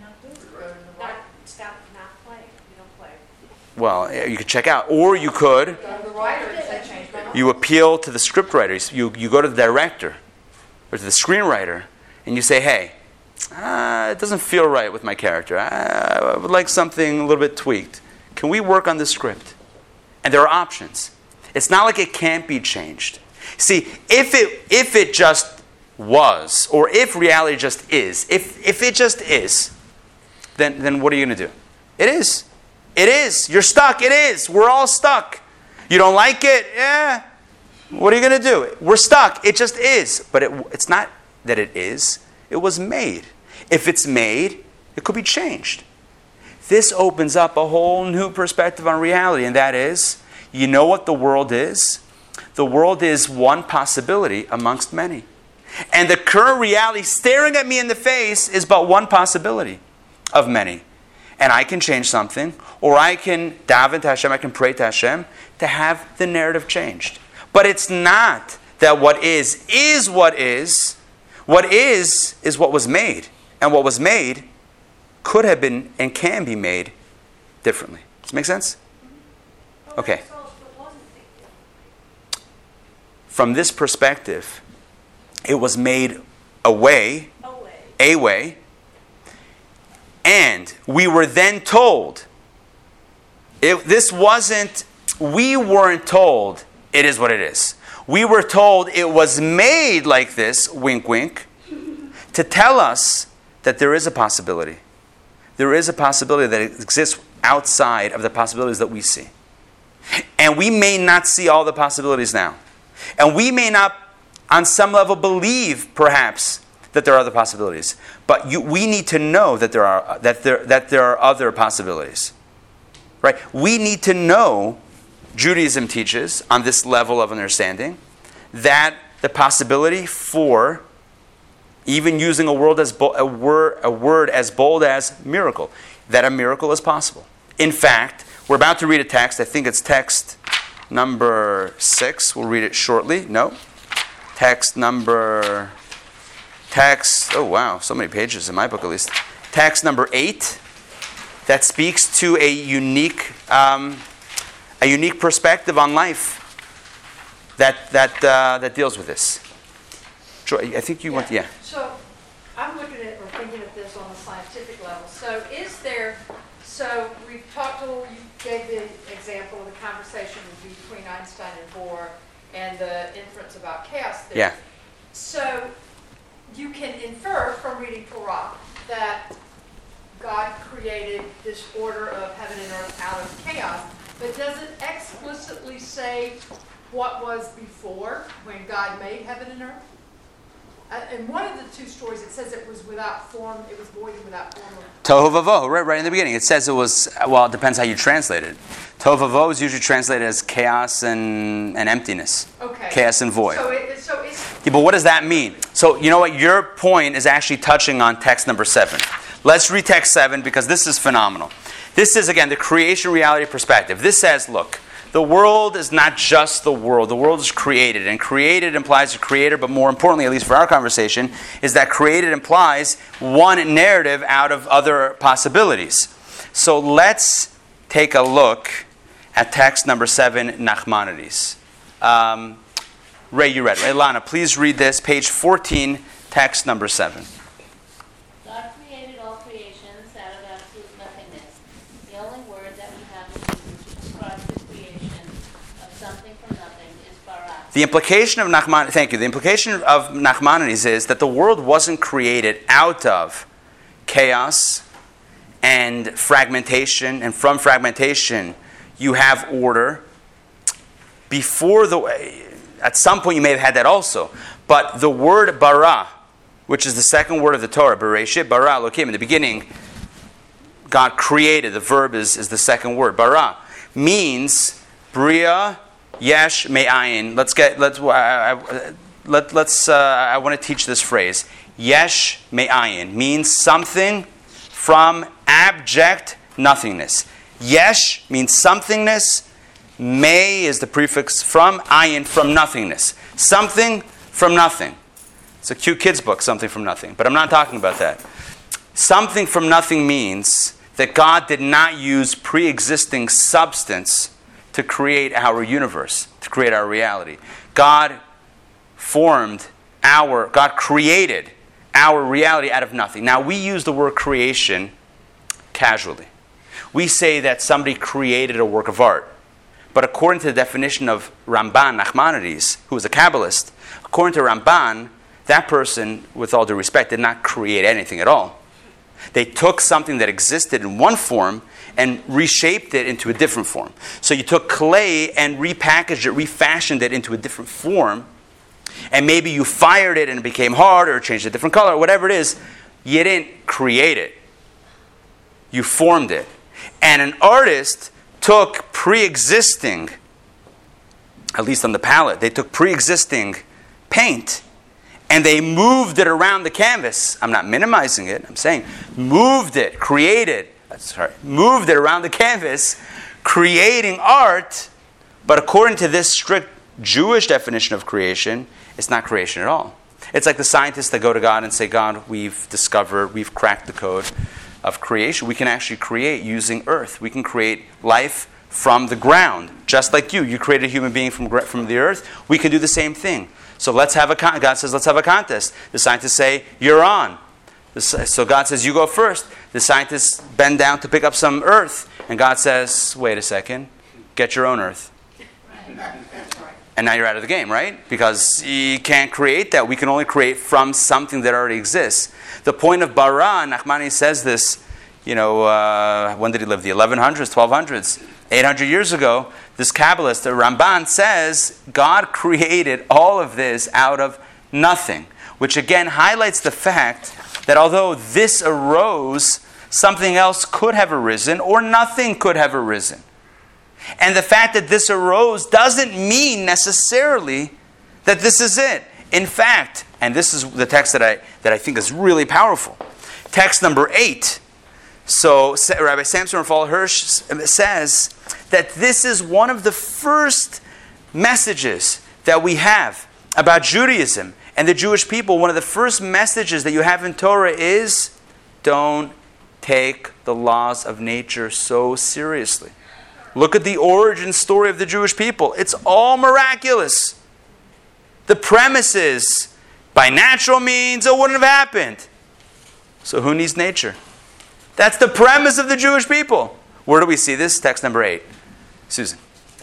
stop, not play. You don't play. Well, you could check out, or you could Go to the writer and say, change my mind. you appeal to the scriptwriters. You you go to the director or to the screenwriter, and you say, "Hey, uh, it doesn't feel right with my character. I, I would like something a little bit tweaked. Can we work on the script?" And there are options. It's not like it can't be changed. See, if it if it just was, or if reality just is, if if it just is, then then what are you going to do? It is. It is. You're stuck. It is. We're all stuck. You don't like it? Yeah. What are you going to do? We're stuck. It just is. But it, it's not that it is. It was made. If it's made, it could be changed. This opens up a whole new perspective on reality, and that is, you know what the world is? The world is one possibility amongst many. And the current reality staring at me in the face is but one possibility of many. And I can change something, or I can daven to Hashem, I can pray to Hashem to have the narrative changed. But it's not that what is, is what is. What is, is what was made. And what was made could have been and can be made differently. Does it make sense? Okay. From this perspective, it was made a way, a way, and we were then told, it, this wasn't, we weren't told it is what it is. We were told it was made like this, wink wink, to tell us that there is a possibility. There is a possibility that exists outside of the possibilities that we see. And we may not see all the possibilities now. And we may not, on some level, believe, perhaps, that there are other possibilities. But you, we need to know that there are that there that there are other possibilities. Right? We need to know, Judaism teaches, on this level of understanding, that the possibility for even using a word as bo- a word a word as bold as miracle, that a miracle is possible. In fact, we're about to read a text. I think it's text number six. We'll read it shortly. No. Text number... Text... Oh, wow. So many pages in my book, at least. Text number eight. That speaks to a unique... Um, a unique perspective on life that that uh, that deals with this. Joy, I think you yeah. want... Yeah. So, I'm looking at or thinking of this on a scientific level. So, is there... So, we've talked a little... You gave the example of the conversation between Einstein and Bohr and the inference about chaos theory. Yeah. So, you can infer from reading Torah that God created this order of heaven and earth out of chaos, but does it explicitly say what was before when God made heaven and earth? Uh, in one of the two stories, it says it was without form, it was void and without form. Tohu vavohu, right, right in the beginning. It says it was, well, it depends how you translate it. Tohu vavohu is usually translated as chaos and, and emptiness. Okay. Chaos and void. So, it, so it's... Yeah, but what does that mean? So, you know what? Your point is actually touching on text number seven. Let's read text seven because this is phenomenal. This is, again, the creation reality perspective. This says, look, the world is not just the world. The world is created. And created implies a creator, but more importantly, at least for our conversation, is that created implies one narrative out of other possibilities. So let's take a look at text number seven, Nachmanides. Um, Ray, you read it. Right? Lana, please read this. Page fourteen, text number seven. God created all creations out of absolute nothingness. The only word that we have in Hebrew to describe the creation of something from nothing is bara. The implication of Nachman, thank you. The implication of Nachmanides is that the world wasn't created out of chaos and fragmentation, and from fragmentation you have order. Before the, at some point you may have had that also, but the word bara, which is the second word of the Torah, Bereshit bara Elokim, in the beginning, God created. The verb is, is the second word. Bara means bria yesh me'ayin. Let's get let's I, I, let let's. Uh, I want to teach this phrase. Yesh me'ayin means something from abject nothingness. Yesh means somethingness. May is the prefix from, ayin, from nothingness. Something from nothing. It's a cute kid's book, Something from Nothing. But I'm not talking about that. Something from nothing means that God did not use pre-existing substance to create our universe, to create our reality. God formed our, God created our reality out of nothing. Now, we use the word creation casually. We say that somebody created a work of art. But according to the definition of Ramban Nachmanides, who was a Kabbalist, according to Ramban, that person, with all due respect, did not create anything at all. They took something that existed in one form and reshaped it into a different form. So you took clay and repackaged it, refashioned it into a different form, and maybe you fired it and it became hard or changed a different color, or whatever it is. You didn't create it. You formed it. And an artist took pre-existing, at least on the palette, they took pre-existing paint and they moved it around the canvas. I'm not minimizing it. I'm saying moved it, created, sorry, moved it around the canvas, creating art. But according to this strict Jewish definition of creation, it's not creation at all. It's like the scientists that go to God and say, God, we've discovered, we've cracked the code of creation. We can actually create using earth. We can create life from the ground. Just like you. You created a human being from, from the earth. We can do the same thing. So let's have a con- God says, let's have a contest. The scientists say, you're on. So God says, you go first. The scientists bend down to pick up some earth. And God says, wait a second. Get your own earth. And now you're out of the game, right? Because you can't create that. We can only create from something that already exists. The point of bara, Nachmanides says this, you know, uh, when did he live? The eleven hundreds, twelve hundreds, eight hundred years ago. This Kabbalist, the Ramban, says God created all of this out of nothing. Which again highlights the fact that although this arose, something else could have arisen or nothing could have arisen. And the fact that this arose doesn't mean necessarily that this is it. In fact, and this is the text that I that I think is really powerful. Text number eight. So Rabbi Samson Raphael Hirsch says that this is one of the first messages that we have about Judaism and the Jewish people. One of the first messages that you have in Torah is, don't take the laws of nature so seriously. Look at the origin story of the Jewish people. It's all miraculous. The premise is, by natural means, it wouldn't have happened. So who needs nature? That's the premise of the Jewish people. Where do we see this? Text number eight. Susan.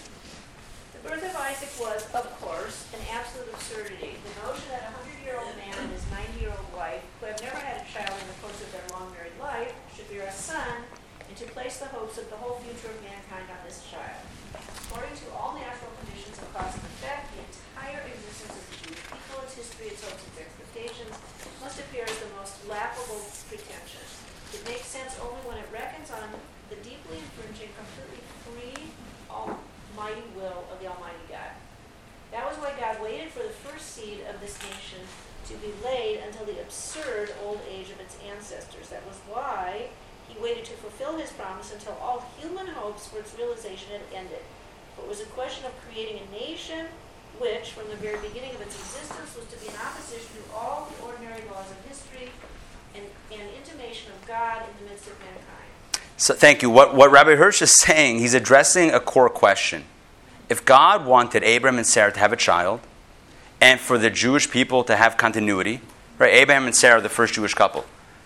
The birth of Isaac was, of course, an absolute absurdity. The notion that a hundred-year-old man and his ninety-year-old wife, who have never had a child in the course of their long married life, should bear a son, and to place the hopes of the whole future of mankind on this child. According to all natural conditions of cause and effect, the entire existence of the Jewish people, its history, its hopes, its expectations, must appear as the most laughable pretension. It makes sense only when it reckons on the deeply infringing, completely free, almighty will of the Almighty God. That was why God waited for the first seed of this nation to be laid until the absurd old age of its ancestors. That was why He waited to fulfill His promise until all human hopes for its realization had ended. For it was a question of creating a nation which, from the very beginning of its existence, was to be in opposition to all the ordinary laws of history and an intimation of God in the midst of mankind. So thank you. What, what Rabbi Hirsch is saying, he's addressing a core question. If God wanted Abraham and Sarah to have a child, and for the Jewish people to have continuity, right? Abraham and Sarah are the first Jewish couple.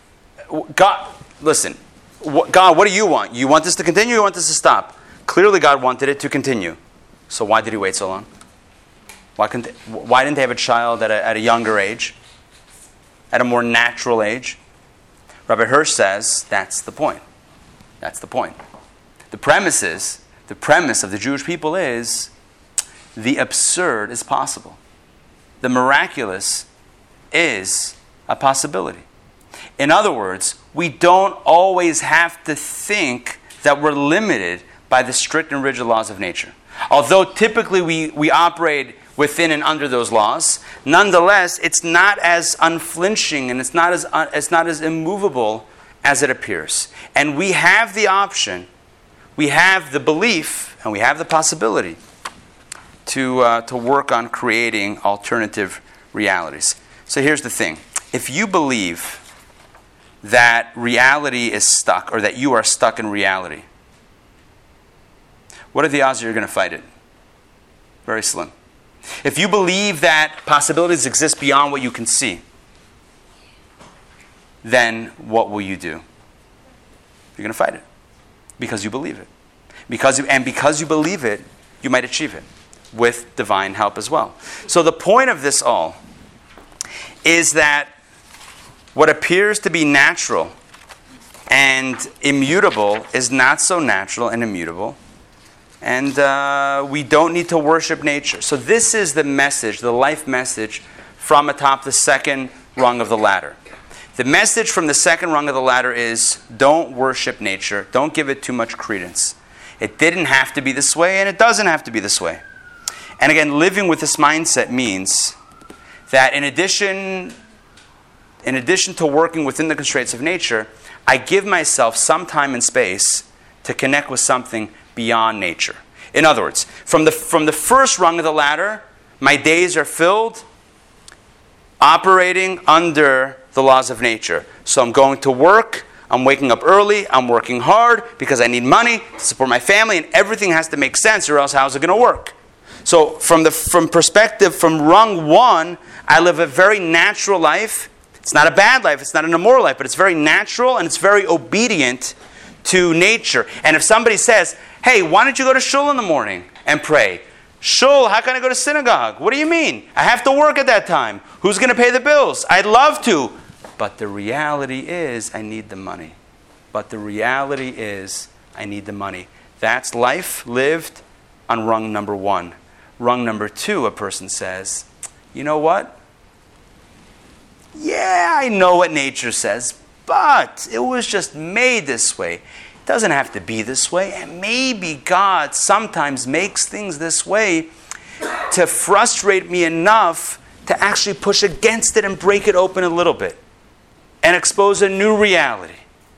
God, listen, God, what do you want? You want this to continue or you want this to stop? Clearly God wanted it to continue. So why did He wait so long? Why, couldn't they, why didn't they have a child at a, at a younger age? At a more natural age? Rabbi Hirsch says that's the point. That's the point. The premise is, the premise of the Jewish people is, the absurd is possible. The miraculous is a possibility. In other words, we don't always have to think that we're limited by the strict and rigid laws of nature. Although typically we, we operate within and under those laws, nonetheless, it's not as unflinching and it's not as un, it's not as immovable as it appears. And we have the option, we have the belief and we have the possibility to uh, to work on creating alternative realities. So here's the thing. If you believe that reality is stuck, or that you are stuck in reality, what are the odds that you're going to fight it? Very slim. If you believe that possibilities exist beyond what you can see, then what will you do? You're going to fight it. Because you believe it. Because you, and because you believe it, you might achieve it with divine help as well. So the point of this all is that what appears to be natural and immutable is not so natural and immutable. And uh, we don't need to worship nature. So this is the message, the life message from atop the second rung of the ladder. The message from the second rung of the ladder is don't worship nature. Don't give it too much credence. It didn't have to be this way, and it doesn't have to be this way. And again, living with this mindset means that in addition, in addition to working within the constraints of nature, I give myself some time and space to connect with something beyond nature. In other words, from the, from the first rung of the ladder, my days are filled operating under the laws of nature. So I'm going to work, I'm waking up early, I'm working hard because I need money to support my family, and everything has to make sense or else how's it going to work? So from the from perspective, from rung one, I live a very natural life. It's not a bad life, it's not an immoral life, but it's very natural and it's very obedient to nature. And if somebody says, hey, why don't you go to shul in the morning and pray? Shul, how can I go to synagogue? What do you mean? I have to work at that time. Who's going to pay the bills? I'd love to. But the reality is, I need the money. But the reality is, I need the money. That's life lived on rung number one. Rung number two, a person says, you know what? Yeah, I know what nature says, but it was just made this way. It doesn't have to be this way. And maybe God sometimes makes things this way to frustrate me enough to actually push against it and break it open a little bit and expose a new reality.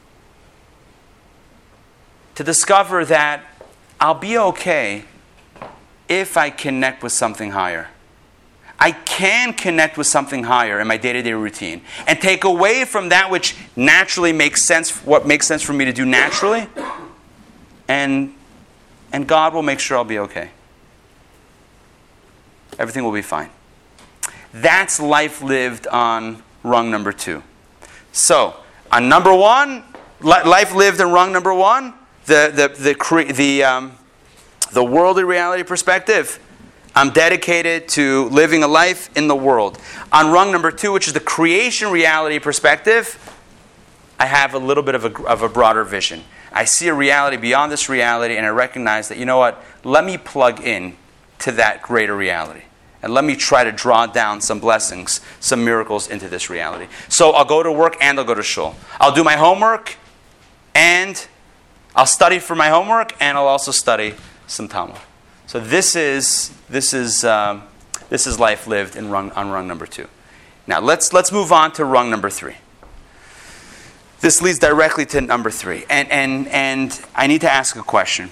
To discover that I'll be okay if I connect with something higher. I can connect with something higher in my day-to-day routine and take away from that which naturally makes sense, what makes sense for me to do naturally, and, and God will make sure I'll be okay. Everything will be fine. That's life lived on rung number two. So, on number one, life lived in rung number one, the the the the, the um, the worldly reality perspective, I'm dedicated to living a life in the world. On rung number two, which is the creation reality perspective, I have a little bit of a, of a broader vision. I see a reality beyond this reality, and I recognize that, you know what, let me plug in to that greater reality. And let me try to draw down some blessings, some miracles into this reality. So I'll go to work and I'll go to shul. I'll do my homework and I'll study for my homework, and I'll also study some Talmud. So this is this is um, this is life lived in rung, on rung number two. Now let's let's move on to rung number three. This leads directly to number three, and and and I need to ask a question.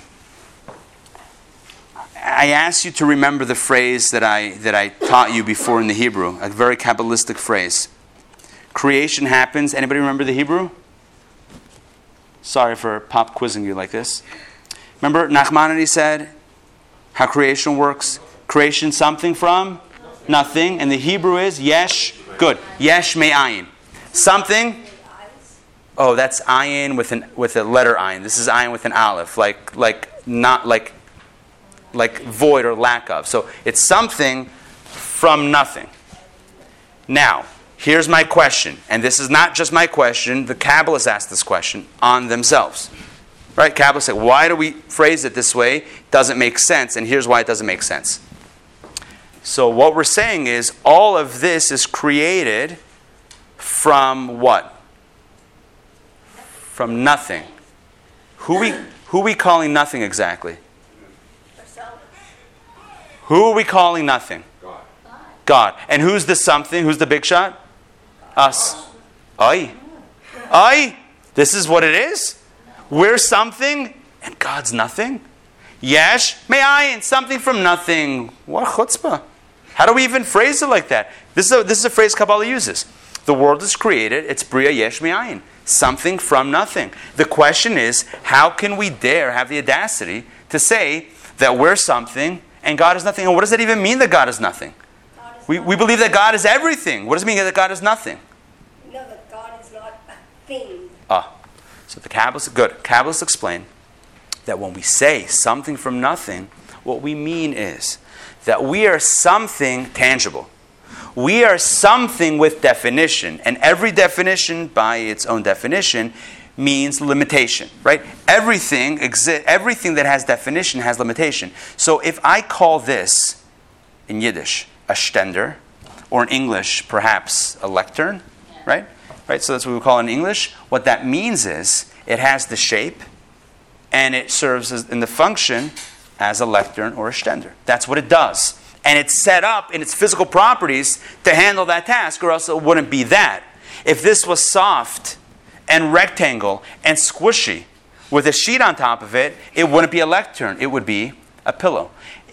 I ask you to remember the phrase that I that I taught you before in the Hebrew, a very Kabbalistic phrase. Creation happens. Anybody remember the Hebrew? Sorry for pop quizzing you like this. Remember, Nachmanides said how creation works. Creation something from nothing, and the Hebrew is yesh. Good, yesh me'ayin. Something. Oh, that's ayin with an with a letter ayin. This is ayin with an aleph, like like not like. like void or lack of. So it's something from nothing. Now, here's my question, and this is not just my question. The Kabbalists asked this question on themselves. Right? Kabbalists say, why do we phrase it this way? It doesn't make sense, and here's why it doesn't make sense. So what we're saying is all of this is created from what? From nothing. Who we who we calling nothing exactly? Who are we calling nothing? God. God. And who's the something? Who's the big shot? Us. Aye. Aye. This is what it is. We're something, And God's nothing? Yesh me'ayin, something from nothing. What chutzpah. How do we even phrase it like that? This is a, this is a phrase Kabbalah uses. The world is created, it's bria yesh me'ayin. Something from nothing. The question is, how can we dare have the audacity to say that we're something and God is nothing? And what does that even mean that God is nothing? God is We, not we believe that God is everything. What does it mean that God is nothing? No, that God is not a thing. Ah, so the Kabbalists, good. Kabbalists explain that when we say something from nothing, what we mean is that we are something tangible. We are something with definition. And every definition, by its own definition, means limitation, right? Everything exi- everything that has definition has limitation. So if I call this, in Yiddish, a stender, or in English, perhaps a lectern, Yeah. right? Right. So that's what we call it in English. What that means is it has the shape, and it serves as, in the function as a lectern or a stender. That's what it does. And it's set up in its physical properties to handle that task, or else it wouldn't be that. If this was soft and rectangle and squishy with a sheet on top of it, it wouldn't be a lectern. It would be a pillow.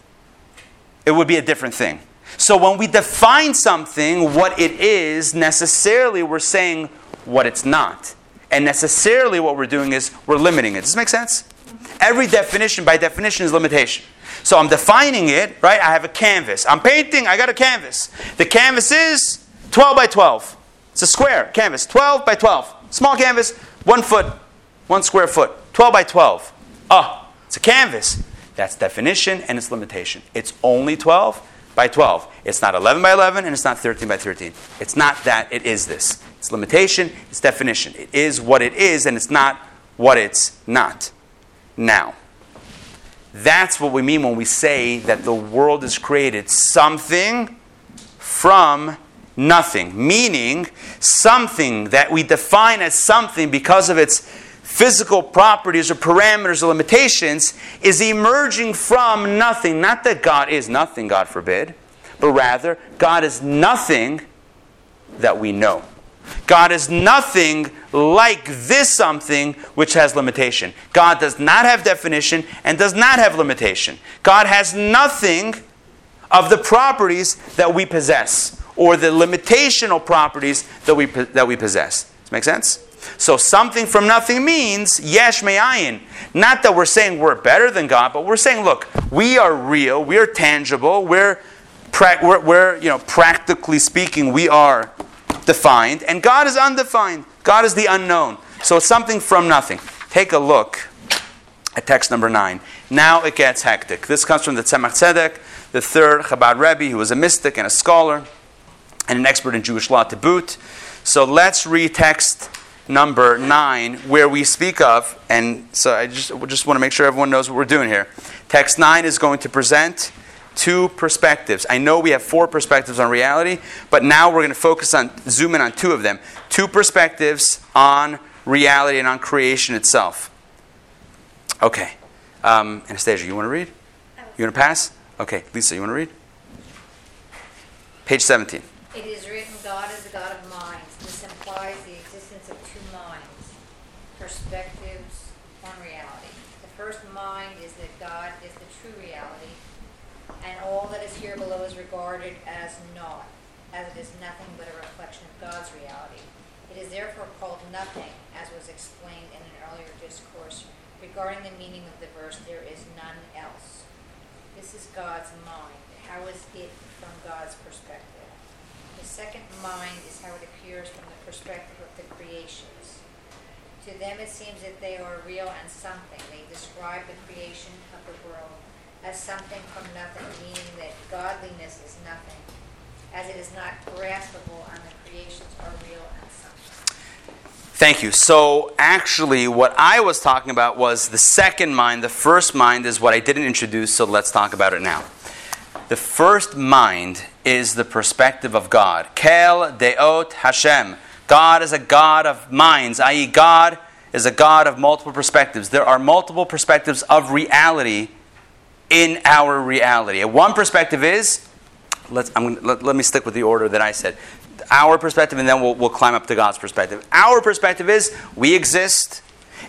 It would be a different thing. So when we define something, what it is, necessarily we're saying what it's not. And necessarily what we're doing is we're limiting it. Does this make sense? Every definition, by definition, is limitation. So I'm defining it, right? I have a canvas. I'm painting, I got a canvas. The canvas is twelve by twelve. It's a square canvas, twelve by twelve. Small canvas, one foot, one square foot. twelve by twelve. Oh, it's a canvas. That's definition and it's limitation. It's only twelve by twelve. It's not eleven by eleven and it's not thirteen by thirteen. It's not that, it is this. It's limitation, it's definition. It is what it is and it's not what it's not. Now, that's what we mean when we say that the world is created something from nothing. Meaning, something that we define as something because of its physical properties or parameters or limitations is emerging from nothing. Not that God is nothing, God forbid, but rather, God is nothing that we know. God is nothing like this something which has limitation. God does not have definition and does not have limitation. God has nothing of the properties that we possess or the limitational properties that we that we possess. Does that make sense? So something from nothing means yesh me'ayin. Not that we're saying we're better than God, but we're saying, look, we are real, we're tangible, we're pra- we're, we're you know practically speaking, we are defined, and God is undefined. God is the unknown. So it's something from nothing. Take a look at text number nine. Now it gets hectic. This comes from the Tzemach Tzedek, the third Chabad Rebbe, who was a mystic and a scholar, and an expert in Jewish law to boot. So let's read text number nine, where we speak of, and so I just, just want to make sure everyone knows what we're doing here. Text nine is going to present two perspectives. I know we have four perspectives on reality, but now we're going to focus on, zoom in on two of them. Two perspectives on reality and on creation itself. Okay. Um, Anastasia, you want to read? You want to pass? Okay. Lisa, you want to read? Page seventeen. It is written, God is a God of minds. This implies the existence of two minds, perspectives on reality. The first mind is that God is the true reality, and all that is here below is regarded as naught, as it is nothing but a reflection of God's reality. It is therefore called nothing, as was explained in an earlier discourse. Regarding the meaning of the verse, there is none else. This is God's mind. How is it from God's perspective? The second mind is how it appears from the perspective of the creations. To them it seems that they are real and something. They describe the creation of the world as something from nothing, meaning that godliness is nothing, as it is not graspable and the creations are real and something. Thank you. So actually what I was talking about was the second mind. The first mind is what I didn't introduce, so let's talk about it now. The first mind is the perspective of God. Kel Deot Hashem. God is a God of minds, that is God is a God of multiple perspectives. There are multiple perspectives of reality in our reality. And one perspective is, let's, I'm gonna, let, let me stick with the order that I said. Our perspective, and then we'll, we'll climb up to God's perspective. Our perspective is, we exist,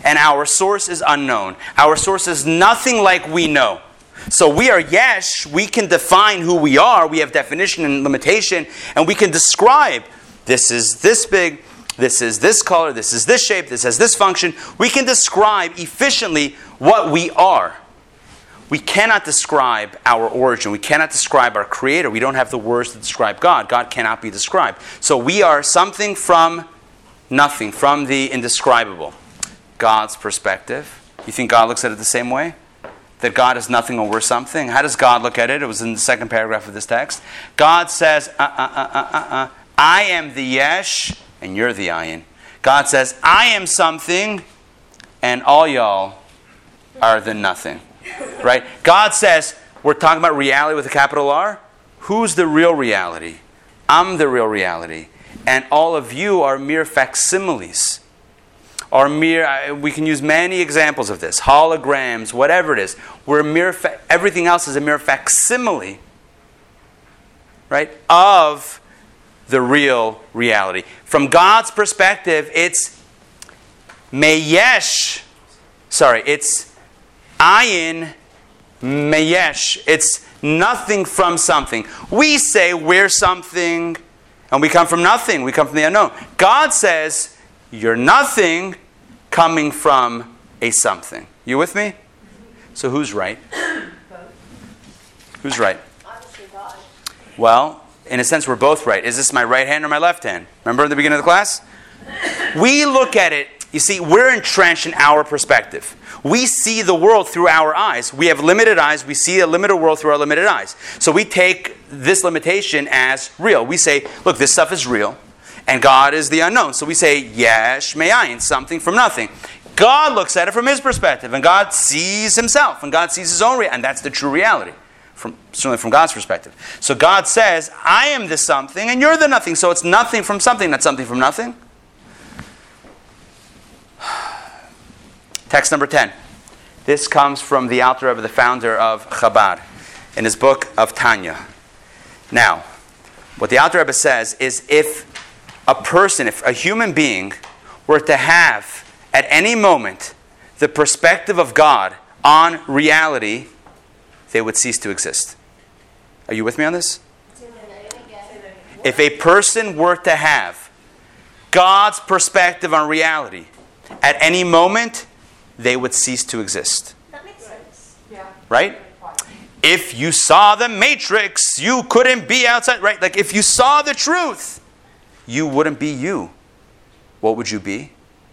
and our source is unknown. Our source is nothing like we know. So we are yesh, we can define who we are, we have definition and limitation, and we can describe this is this big, this is this color, this is this shape, this has this function. We can describe efficiently what we are. We cannot describe our origin. We cannot describe our creator. We don't have the words to describe God. God cannot be described. So we are something from nothing, from the indescribable. God's perspective. You think God looks at it the same way? That God is nothing or we're something? How does God look at it? It was in the second paragraph of this text. God says, uh, uh, uh, uh, uh, uh, I am the yesh, and you're the ayin. God says, I am something, and all y'all are the nothing. Right? God says, we're talking about reality with a capital R. Who's the real reality? I'm the real reality. And all of you are mere facsimiles. Or mere, we can use many examples of this. Holograms, whatever it is. We're mere, fa- everything else is a mere facsimile, right, of the real reality. From God's perspective, it's meyesh. Sorry, it's ayin meyesh. It's nothing from something. We say we're something, and we come from nothing. We come from the unknown. God says, you're nothing coming from a something. You with me? So who's right? Who's right? Obviously God. Well, in a sense, we're both right. Is this my right hand or my left hand? Remember in the beginning of the class? We look at it, you see, we're entrenched in our perspective. We see the world through our eyes. We have limited eyes. We see a limited world through our limited eyes. So we take this limitation as real. We say, look, this stuff is real. And God is the unknown. So we say, yesh me'ayin, something from nothing. God looks at it from his perspective. And God sees himself. And God sees his own reality. And that's the true reality. From, certainly from God's perspective. So God says, I am the something and you're the nothing. So it's nothing from something, not something from nothing. Text number ten. This comes from the Alter Rebbe, the founder of Chabad, in his book of Tanya. Now, what the Alter Rebbe says is if a person, if a human being were to have at any moment the perspective of God on reality, they would cease to exist. Are you with me on this? If a person were to have God's perspective on reality at any moment, they would cease to exist. That makes sense. Yeah. Right? If you saw the Matrix, you couldn't be outside. Right? Like if you saw the truth, you wouldn't be you. What would you be?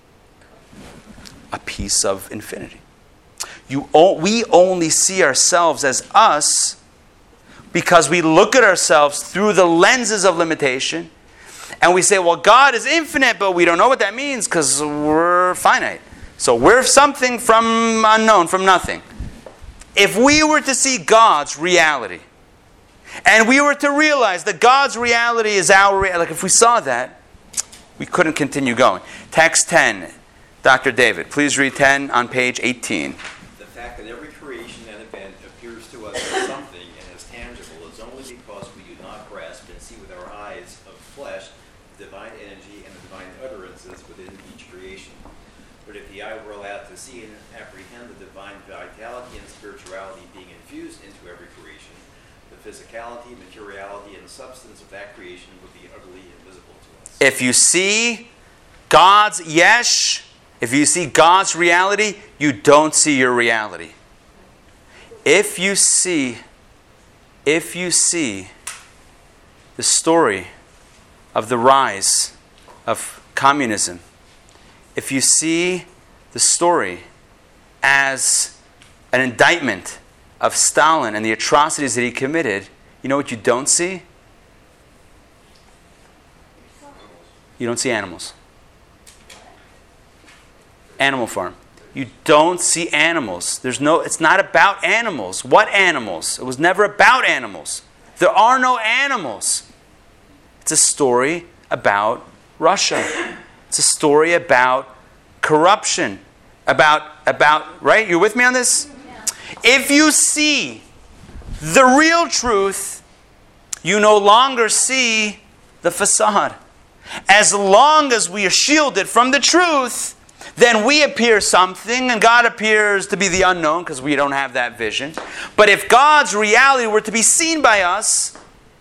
A piece of infinity. You, we only see ourselves as us because we look at ourselves through the lenses of limitation and we say, well, God is infinite, but we don't know what that means because we're finite. So we're something from unknown, from nothing. If we were to see God's reality and we were to realize that God's reality is our reality, like if we saw that, we couldn't continue going. Text ten, Doctor David, please read ten on page eighteen. The fact that every creation and event appears to us as something and as tangible is only because we do not grasp and see with our eyes of flesh the divine energy and the divine utterances within each creation. But if the eye were allowed to see and apprehend the divine vitality and spirituality being infused into every creation, the physicality, materiality, and substance of that creation would be utterly invisible to us. If you see God's yesh, if you see God's reality, you don't see your reality. If you see, if you see the story of the rise of communism, if you see the story as an indictment of Stalin and the atrocities that he committed, you know what you don't see? You don't see animals. Animal Farm. You don't see animals. There's no, it's not about animals. What animals? It was never about animals. There are no animals. It's a story about Russia. It's a story about corruption. About, about, right? You're with me on this? Yeah. If you see the real truth, you no longer see the facade. As long as we are shielded from the truth, then we appear something and God appears to be the unknown because we don't have that vision. But if God's reality were to be seen by us,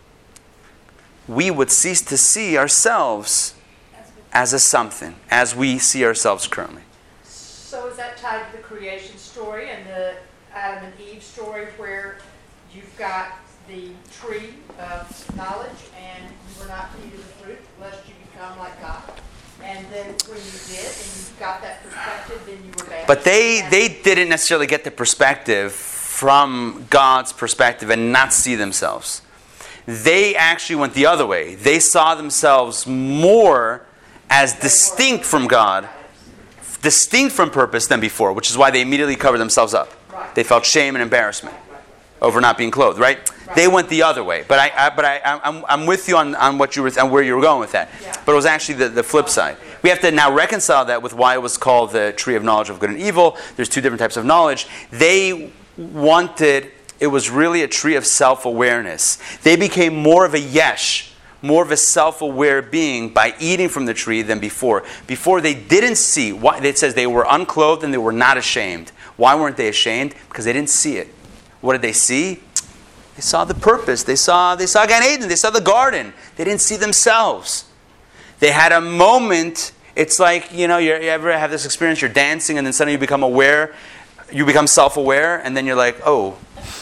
we would cease to see ourselves as a something, as we see ourselves currently. So is that tied to the creation story and the Adam and Eve story where you've got the tree of knowledge and you were not to eat of the fruit lest you become like God? And then when you did and you got that perspective, then you were bad. But they, they didn't necessarily get the perspective from God's perspective and not see themselves. They actually went the other way. They saw themselves more as distinct from God, distinct from purpose than before, which is why they immediately covered themselves up. They felt shame and embarrassment over not being clothed, right? Right. They went the other way. But I, I but I, I'm, I'm with you on, on what you were, on where you were going with that. Yeah. But it was actually the, the flip side. We have to now reconcile that with why it was called the tree of knowledge of good and evil. There's two different types of knowledge. They wanted, it was really a tree of self-awareness. They became more of a yesh, more of a self-aware being by eating from the tree than before. Before they didn't see, why, it says they were unclothed and they were not ashamed. Why weren't they ashamed? Because they didn't see it. What did they see? They saw the purpose. They saw they saw Gan Eden. They saw the garden. They didn't see themselves. They had a moment. It's like, you know, you ever have this experience, you're dancing and then suddenly you become aware, you become self-aware, and then you're like, oh.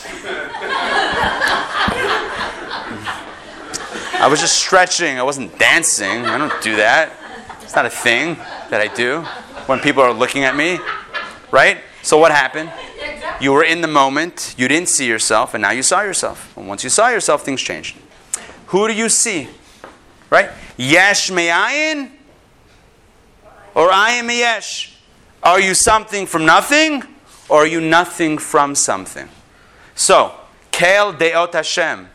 I was just stretching. I wasn't dancing. I don't do that. It's not a thing that I do when people are looking at me. Right? So what happened? You were in the moment, you didn't see yourself, and now you saw yourself. And once you saw yourself, things changed. Who do you see? Right? Yesh me'ayin? Or ayin me'yesh? Are you something from nothing? Or are you nothing from something? So, Kel de'ot Hashem.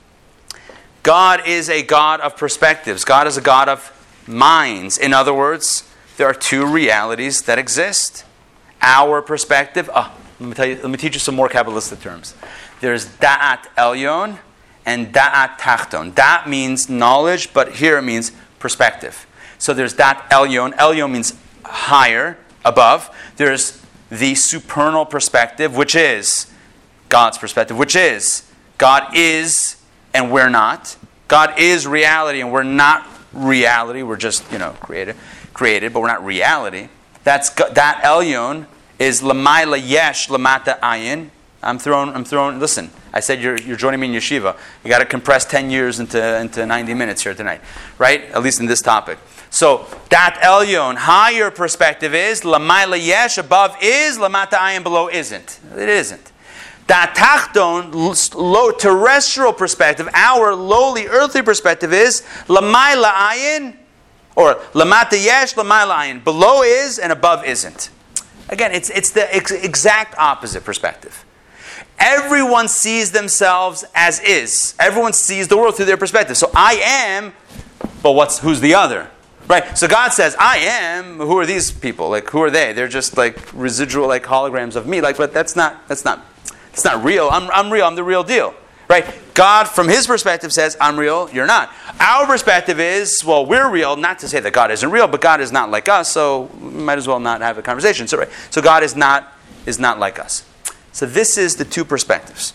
God is a God of perspectives. God is a God of minds. In other words, there are two realities that exist. Our perspective. Oh, let me tell you. Let me teach you some more Kabbalistic terms. There's Da'at Elyon and Da'at Tachton. Da'at means knowledge, but here it means perspective. So there's Da'at Elyon. Elyon means higher, above. There's the supernal perspective, which is God's perspective, which is God is and we're not. God is reality and we're not reality. We're just, you know, created, created, but we're not reality. That's that Elyon is Lamayla Yesh Lamata Ayin. I'm throwing. I'm throwing. Listen, I said you're you're joining me in yeshiva. You got to compress ten years into into ninety minutes here tonight, right? At least in this topic. So that Elyon, higher perspective is Lamayla Yesh, above is Lamata Ayin, below isn't. It isn't. That Tachton, low terrestrial perspective, our lowly earthly perspective is Lamayla Ayin. Or lamata yesh, lamayla ayin. Below is and above isn't. Again, it's it's the ex- exact opposite perspective. Everyone sees themselves as is. Everyone sees the world through their perspective. So I am, but what's who's the other? Right? So God says, I am. Who are these people? Like, who are they? They're just like residual, like holograms of me. Like, but that's not that's not that's not real. I'm I'm real. I'm the real deal. Right? God, from His perspective, says, I'm real, you're not. Our perspective is, well, we're real, not to say that God isn't real, but God is not like us, so we might as well not have a conversation. So, right, so God is not is not like us. So this is the two perspectives.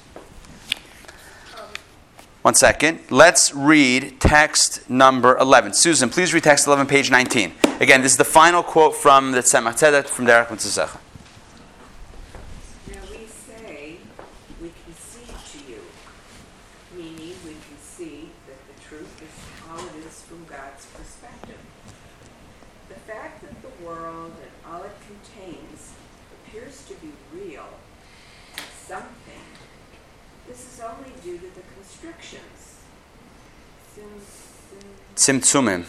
One second. Let's read text number eleven. Susan, please read text eleven, page nineteen. Again, this is the final quote from the Tzemach Tzedek from Derech Mitzvah. Tzimtzumim.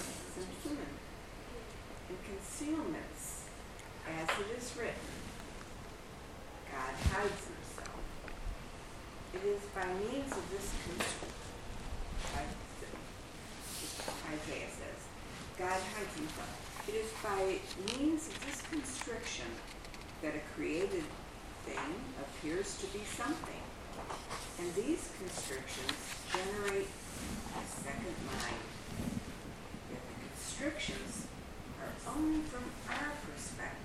And concealments, as it is written, God hides himself. It is by means of this constriction, Isaiah says, God hides himself. It is by means of this constriction that a created thing appears to be something. And these constrictions generate a second mind. Yet the constrictions are only from our perspective.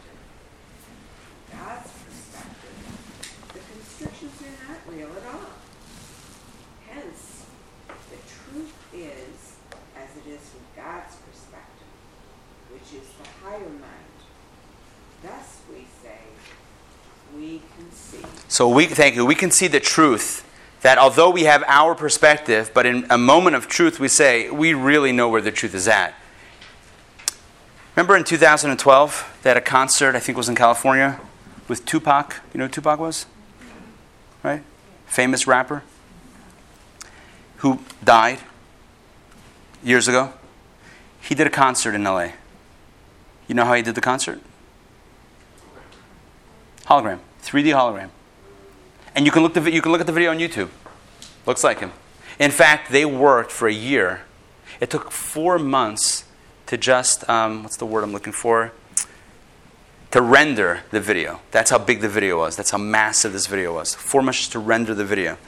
which is the higher mind. Thus we say, we can see. So we, thank you, we can see the truth that although we have our perspective, but in a moment of truth we say, we really know where the truth is at. Remember in two thousand twelve, they had a concert, I think it was in California, with Tupac. You know who Tupac was? Right? Famous rapper who died years ago. He did a concert in L A. You know how he did the concert? Hologram. three D hologram. And you can look the you can look at the video on YouTube. Looks like him. In fact, they worked for a year. It took four months to just, um, what's the word I'm looking for? To render the video. That's how big the video was. That's how massive this video was. Four months just to render the video.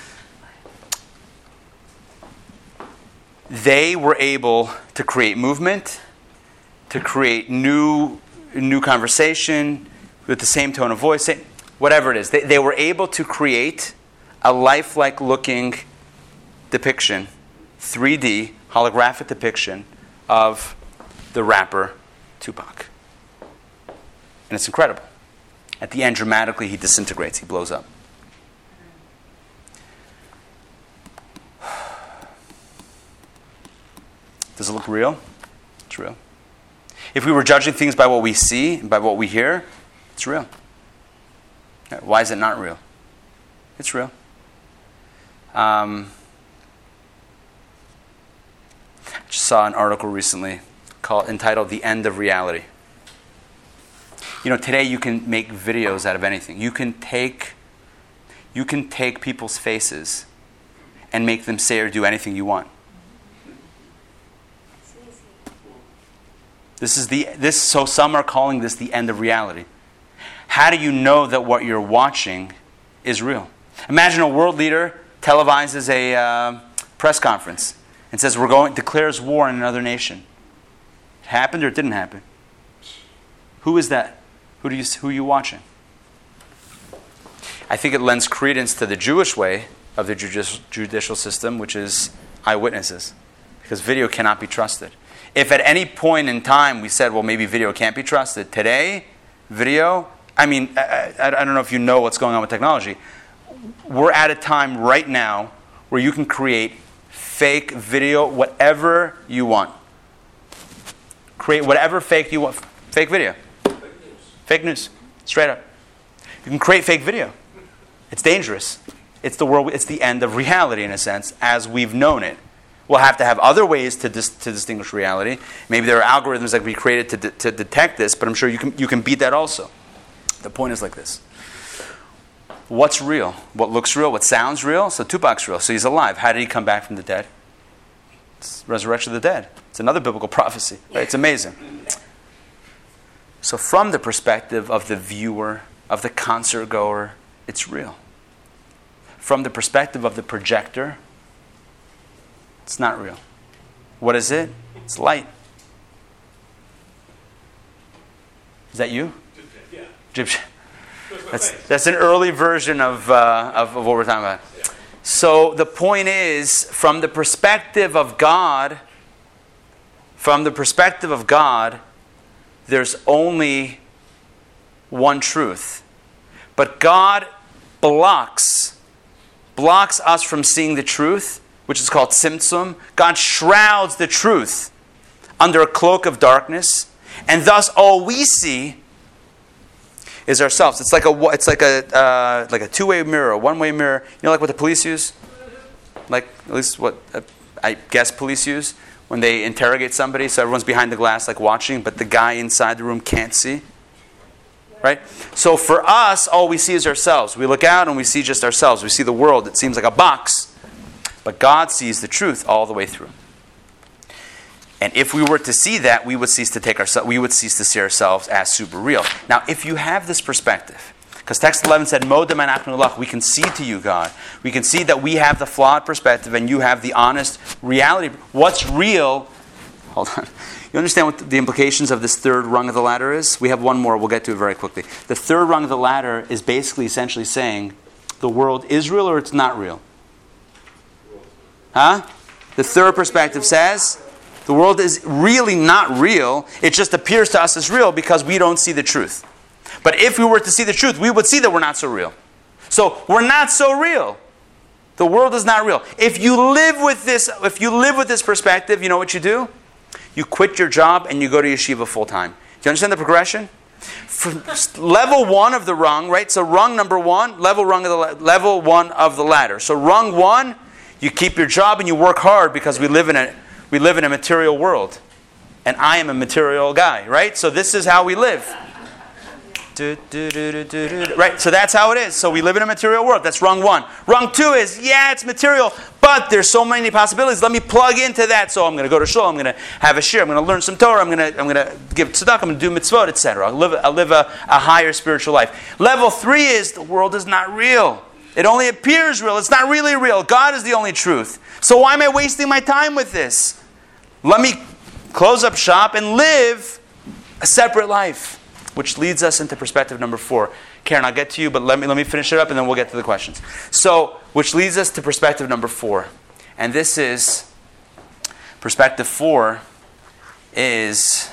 They were able to create movement, to create new, new conversation with the same tone of voice, whatever it is. They, they were able to create a lifelike looking depiction, three D holographic depiction of the rapper Tupac. And it's incredible. At the end, dramatically, he disintegrates. He blows up. Does it look real? It's real. If we were judging things by what we see and by what we hear, it's real. Why is it not real? It's real. Um, I just saw an article recently called entitled "The End of Reality." You know, today you can make videos out of anything. You can take, you can take people's faces and make them say or do anything you want. This is the this. So some are calling this the end of reality. How do you know that what you're watching is real? Imagine a world leader televises a uh, press conference and says, "We're going," declares war on another nation. It happened or it didn't happen? Who is that? Who do you who are you watching? I think it lends credence to the Jewish way of the judici- judicial system, which is eyewitnesses, because video cannot be trusted. If at any point in time we said, well, maybe video can't be trusted, today, video, I mean, I, I, I don't know if you know what's going on with technology. We're at a time right now where you can create fake video, whatever you want. Create whatever fake you want. Fake video. Fake news. Fake news. Straight up. You can create fake video. It's dangerous. It's the world. It's the end of reality, in a sense, as we've known it. We'll have to have other ways to dis- to distinguish reality. Maybe there are algorithms that can be created to, de- to detect this, but I'm sure you can you can beat that also. The point is like this. What's real? What looks real? What sounds real? So Tupac's real. So he's alive. How did he come back from the dead? It's resurrection of the dead. It's another biblical prophecy. Right? It's amazing. So from the perspective of the viewer, of the concert goer, it's real. From the perspective of the projector, it's not real. What is it? It's light. Is that you? Yeah. Egyptian. That's, that's an early version of, uh, of, of what we're talking about. Yeah. So the point is, from the perspective of God, from the perspective of God, there's only one truth. But God blocks, blocks us from seeing the truth, which is called Tzimtzum. God shrouds the truth under a cloak of darkness, and thus all we see is ourselves. It's like a it's like a uh, like a two-way mirror, a one-way mirror. You know, like what the police use, like at least what uh, I guess police use when they interrogate somebody. So everyone's behind the glass, like watching, but the guy inside the room can't see. Right? So for us, all we see is ourselves. We look out and we see just ourselves. We see the world. It seems like a box. But God sees the truth all the way through. And if we were to see that, we would cease to take ourselves. We would cease to see ourselves as super real. Now, if you have this perspective, because text eleven said, "Modem anachnu lach," we can see to you, God. We can see that we have the flawed perspective, and you have the honest reality. What's real? Hold on. You understand what the implications of this third rung of the ladder is? We have one more. We'll get to it very quickly. The third rung of the ladder is basically, essentially saying, the world is real or it's not real. Huh? The third perspective says The world is really not real. It just appears to us as real because we don't see the truth. But if we were to see the truth, we would see that we're not so real. So we're not so real. The world is not real. If you live with this, if you live with this perspective, you know what you do? You quit your job and you go to yeshiva full time. Do you understand the progression? From level one of the rung, right? So rung number one, level rung of the la- level one of the ladder. So rung one, you keep your job and you work hard because we live in a we live in a material world, and I am a material guy, right? So this is how we live. Do, do, do, do, do, do. Right, so that's how it is. So we live in a material world. That's rung one. Rung two is, yeah, it's material, but there's so many possibilities. Let me plug into that. So I'm going to go to shul. I'm going to have a shir. I'm going to learn some Torah. I'm going to I'm going to give tzedakah. I'm going to do mitzvot, et cetera. I'll live, I'll live a, a higher spiritual life. Level three is the world is not real. It only appears real. It's not really real. God is the only truth. So why am I wasting my time with this? Let me close up shop and live a separate life. Which leads us into perspective number four. Karen, I'll get to you, but let me let me finish it up and then we'll get to the questions. So, which leads us to perspective number four. And this is, perspective four is,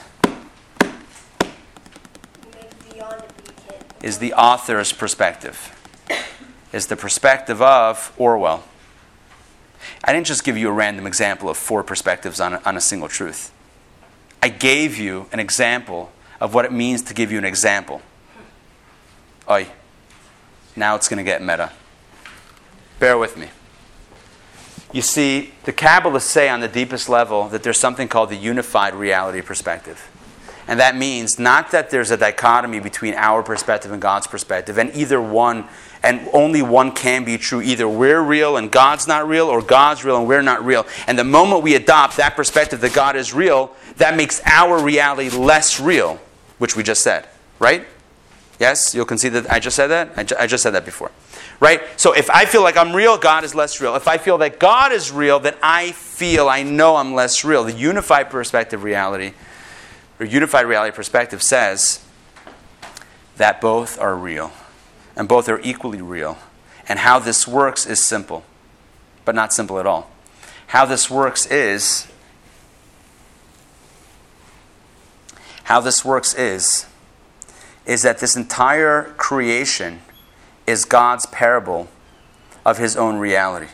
is the author's perspective. Is the perspective of Orwell. I didn't just give you a random example of four perspectives on a, on a single truth. I gave you an example of what it means to give you an example. Oy. Now it's going to get meta. Bear with me. You see, the Kabbalists say on the deepest level that there's something called the unified reality perspective. And that means not that there's a dichotomy between our perspective and God's perspective, and either one, and only one can be true. Either we're real and God's not real, or God's real and we're not real. And the moment we adopt that perspective that God is real, that makes our reality less real, which we just said, right? Yes? You'll concede that I just said that? I, ju- I just said that before. Right? So if I feel like I'm real, God is less real. If I feel that God is real, then I feel, I know I'm less real. The unified perspective reality, or unified reality perspective says that both are real. And both are equally real. And how this works is simple. But not simple at all. How this works is... How this works is... is that this entire creation is God's parable of His own reality.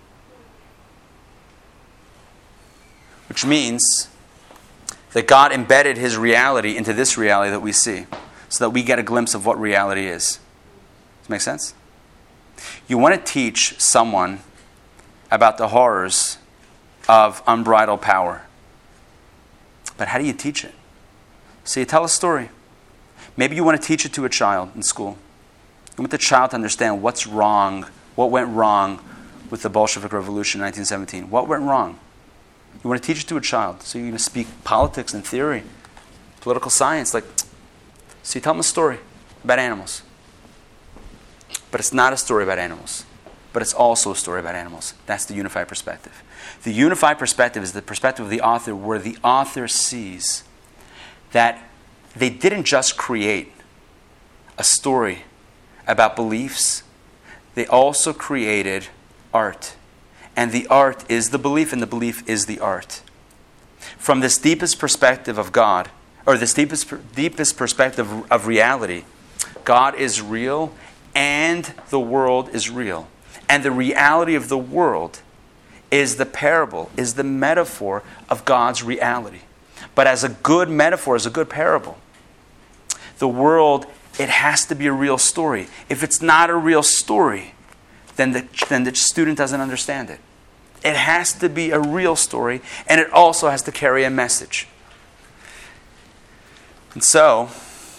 Which means that God embedded His reality into this reality that we see, so that we get a glimpse of what reality is. Does that make sense? You want to teach someone about the horrors of unbridled power. But how do you teach it? So you tell a story. Maybe you want to teach it to a child in school. You want the child to understand what's wrong, what went wrong with the Bolshevik Revolution in nineteen seventeen. What went wrong? You want to teach it to a child. So you're going to speak politics and theory, political science. Like, so you tell them a story about animals. But it's not a story about animals. But it's also a story about animals. That's the unified perspective. The unified perspective is the perspective of the author, where the author sees that they didn't just create a story about beliefs. They also created art. And the art is the belief, and the belief is the art. From this deepest perspective of God, or this deepest, deepest perspective of reality, God is real, and the world is real. And the reality of the world is the parable, is the metaphor of God's reality. But as a good metaphor, as a good parable, the world, it has to be a real story. If it's not a real story, then the, then the student doesn't understand it. It has to be a real story, and it also has to carry a message. And so,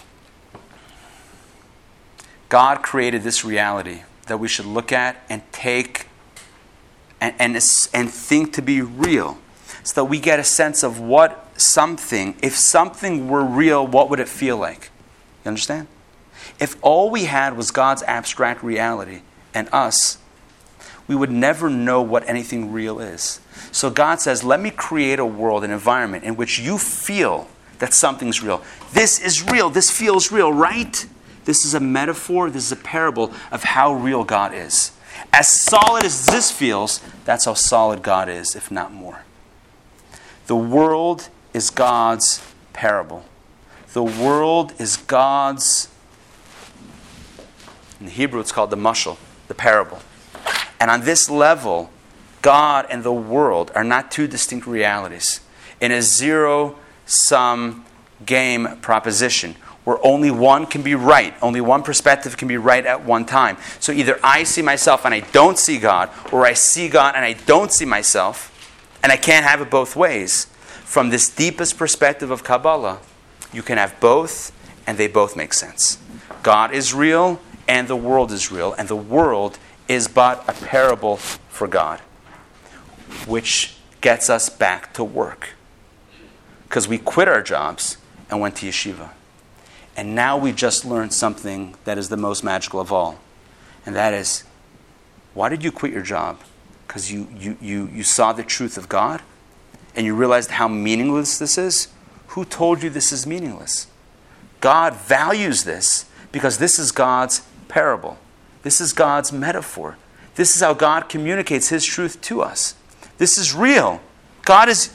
God created this reality that we should look at and take and, and, and think to be real, so that we get a sense of what something, if something were real, what would it feel like? You understand? If all we had was God's abstract reality and us, we would never know what anything real is. So God says, let me create a world, an environment in which you feel that something's real. This is real. This feels real, right? This is a metaphor. This is a parable of how real God is. As solid as this feels, that's how solid God is, if not more. The world is God's parable. The world is God's, in the Hebrew it's called the mashal, the parable. And on this level, God and the world are not two distinct realities in a zero-sum game proposition where only one can be right, only one perspective can be right at one time. So either I see myself and I don't see God, or I see God and I don't see myself, and I can't have it both ways. From this deepest perspective of Kabbalah, you can have both, and they both make sense. God is real, and the world is real, and the world is but a parable for God, which gets us back to work. Because we quit our jobs and went to yeshiva. And now we just learned something that is the most magical of all. And that is, why did you quit your job? Because you, you, you, you saw the truth of God? And you realized how meaningless this is? Who told you this is meaningless? God values this because this is God's parable. This is God's metaphor. This is how God communicates His truth to us. This is real. God is...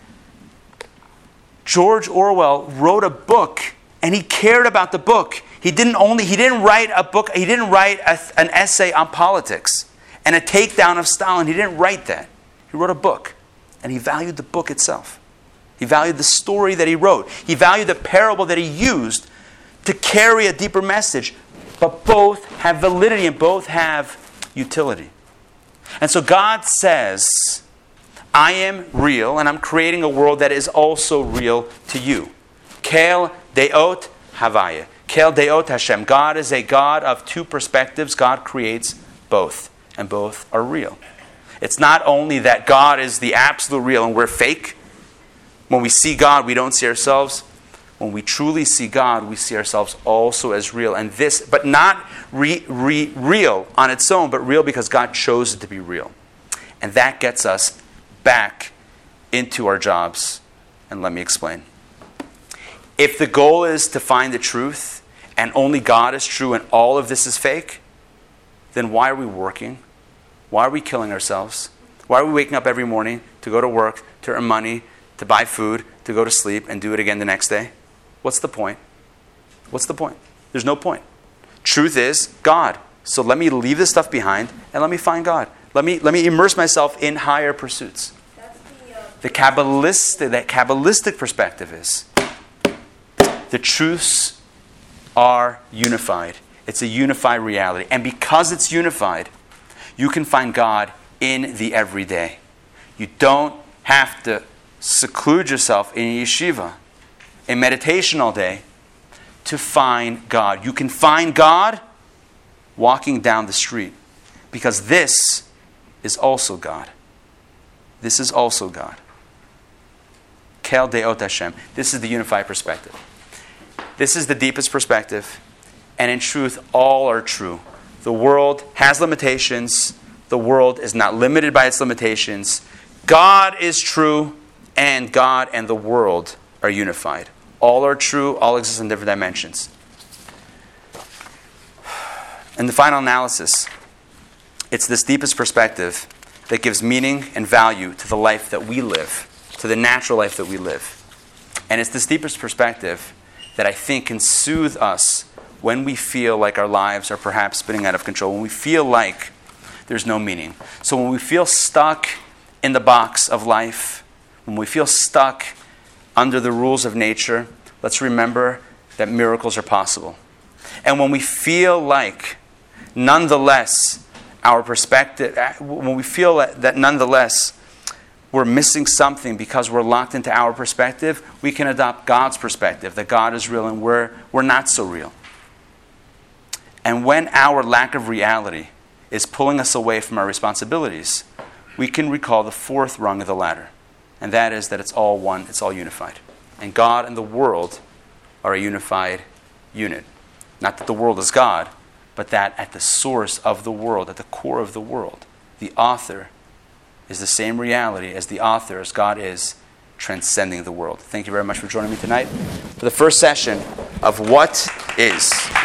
George Orwell wrote a book, and he cared about the book. He didn't only he didn't write a book. He didn't write a, an essay on politics and a takedown of Stalin. He didn't write that. He wrote a book, and he valued the book itself. He valued the story that he wrote. He valued the parable that he used to carry a deeper message. But both have validity and both have utility. And so God says, I am real, and I'm creating a world that is also real to you. Kel deot havaya. Kel deot Hashem. God is a God of two perspectives. God creates both, and both are real. It's not only that God is the absolute real and we're fake. When we see God, we don't see ourselves. When we truly see God, we see ourselves also as real. And this, but not re, re, real on its own, but real because God chose it to be real. And that gets us back into our jobs. And let me explain. If the goal is to find the truth, and only God is true and all of this is fake, then why are we working? Why are we killing ourselves? Why are we waking up every morning to go to work, to earn money, to buy food, to go to sleep, and do it again the next day? What's the point? What's the point? There's no point. Truth is God. So let me leave this stuff behind and let me find God. Let me let me immerse myself in higher pursuits. That's the, uh, the Kabbalistic, that Kabbalistic perspective is the truths are unified. It's a unified reality. And because it's unified, you can find God in the everyday. You don't have to seclude yourself in a yeshiva, in meditation all day, to find God. You can find God walking down the street, because this is also God. This is also God. Kel deot Hashem. This is the unified perspective. This is the deepest perspective, and in truth, all are true. The world has limitations. The world is not limited by its limitations. God is true, and God and the world are unified. All are true, all exist in different dimensions. In the final analysis, it's this deepest perspective that gives meaning and value to the life that we live, to the natural life that we live. And it's this deepest perspective that I think can soothe us when we feel like our lives are perhaps spinning out of control, when we feel like there's no meaning. So when we feel stuck in the box of life, when we feel stuck under the rules of nature, let's remember that miracles are possible. And when we feel like, nonetheless, our perspective, when we feel that nonetheless we're missing something because we're locked into our perspective, we can adopt God's perspective, that God is real and we're, we're not so real. And when our lack of reality is pulling us away from our responsibilities, we can recall the fourth rung of the ladder. And that is that it's all one, it's all unified. And God and the world are a unified unit. Not that the world is God, but that at the source of the world, at the core of the world, the author is the same reality as the author, as God is, transcending the world. Thank you very much for joining me tonight for the first session of What Is.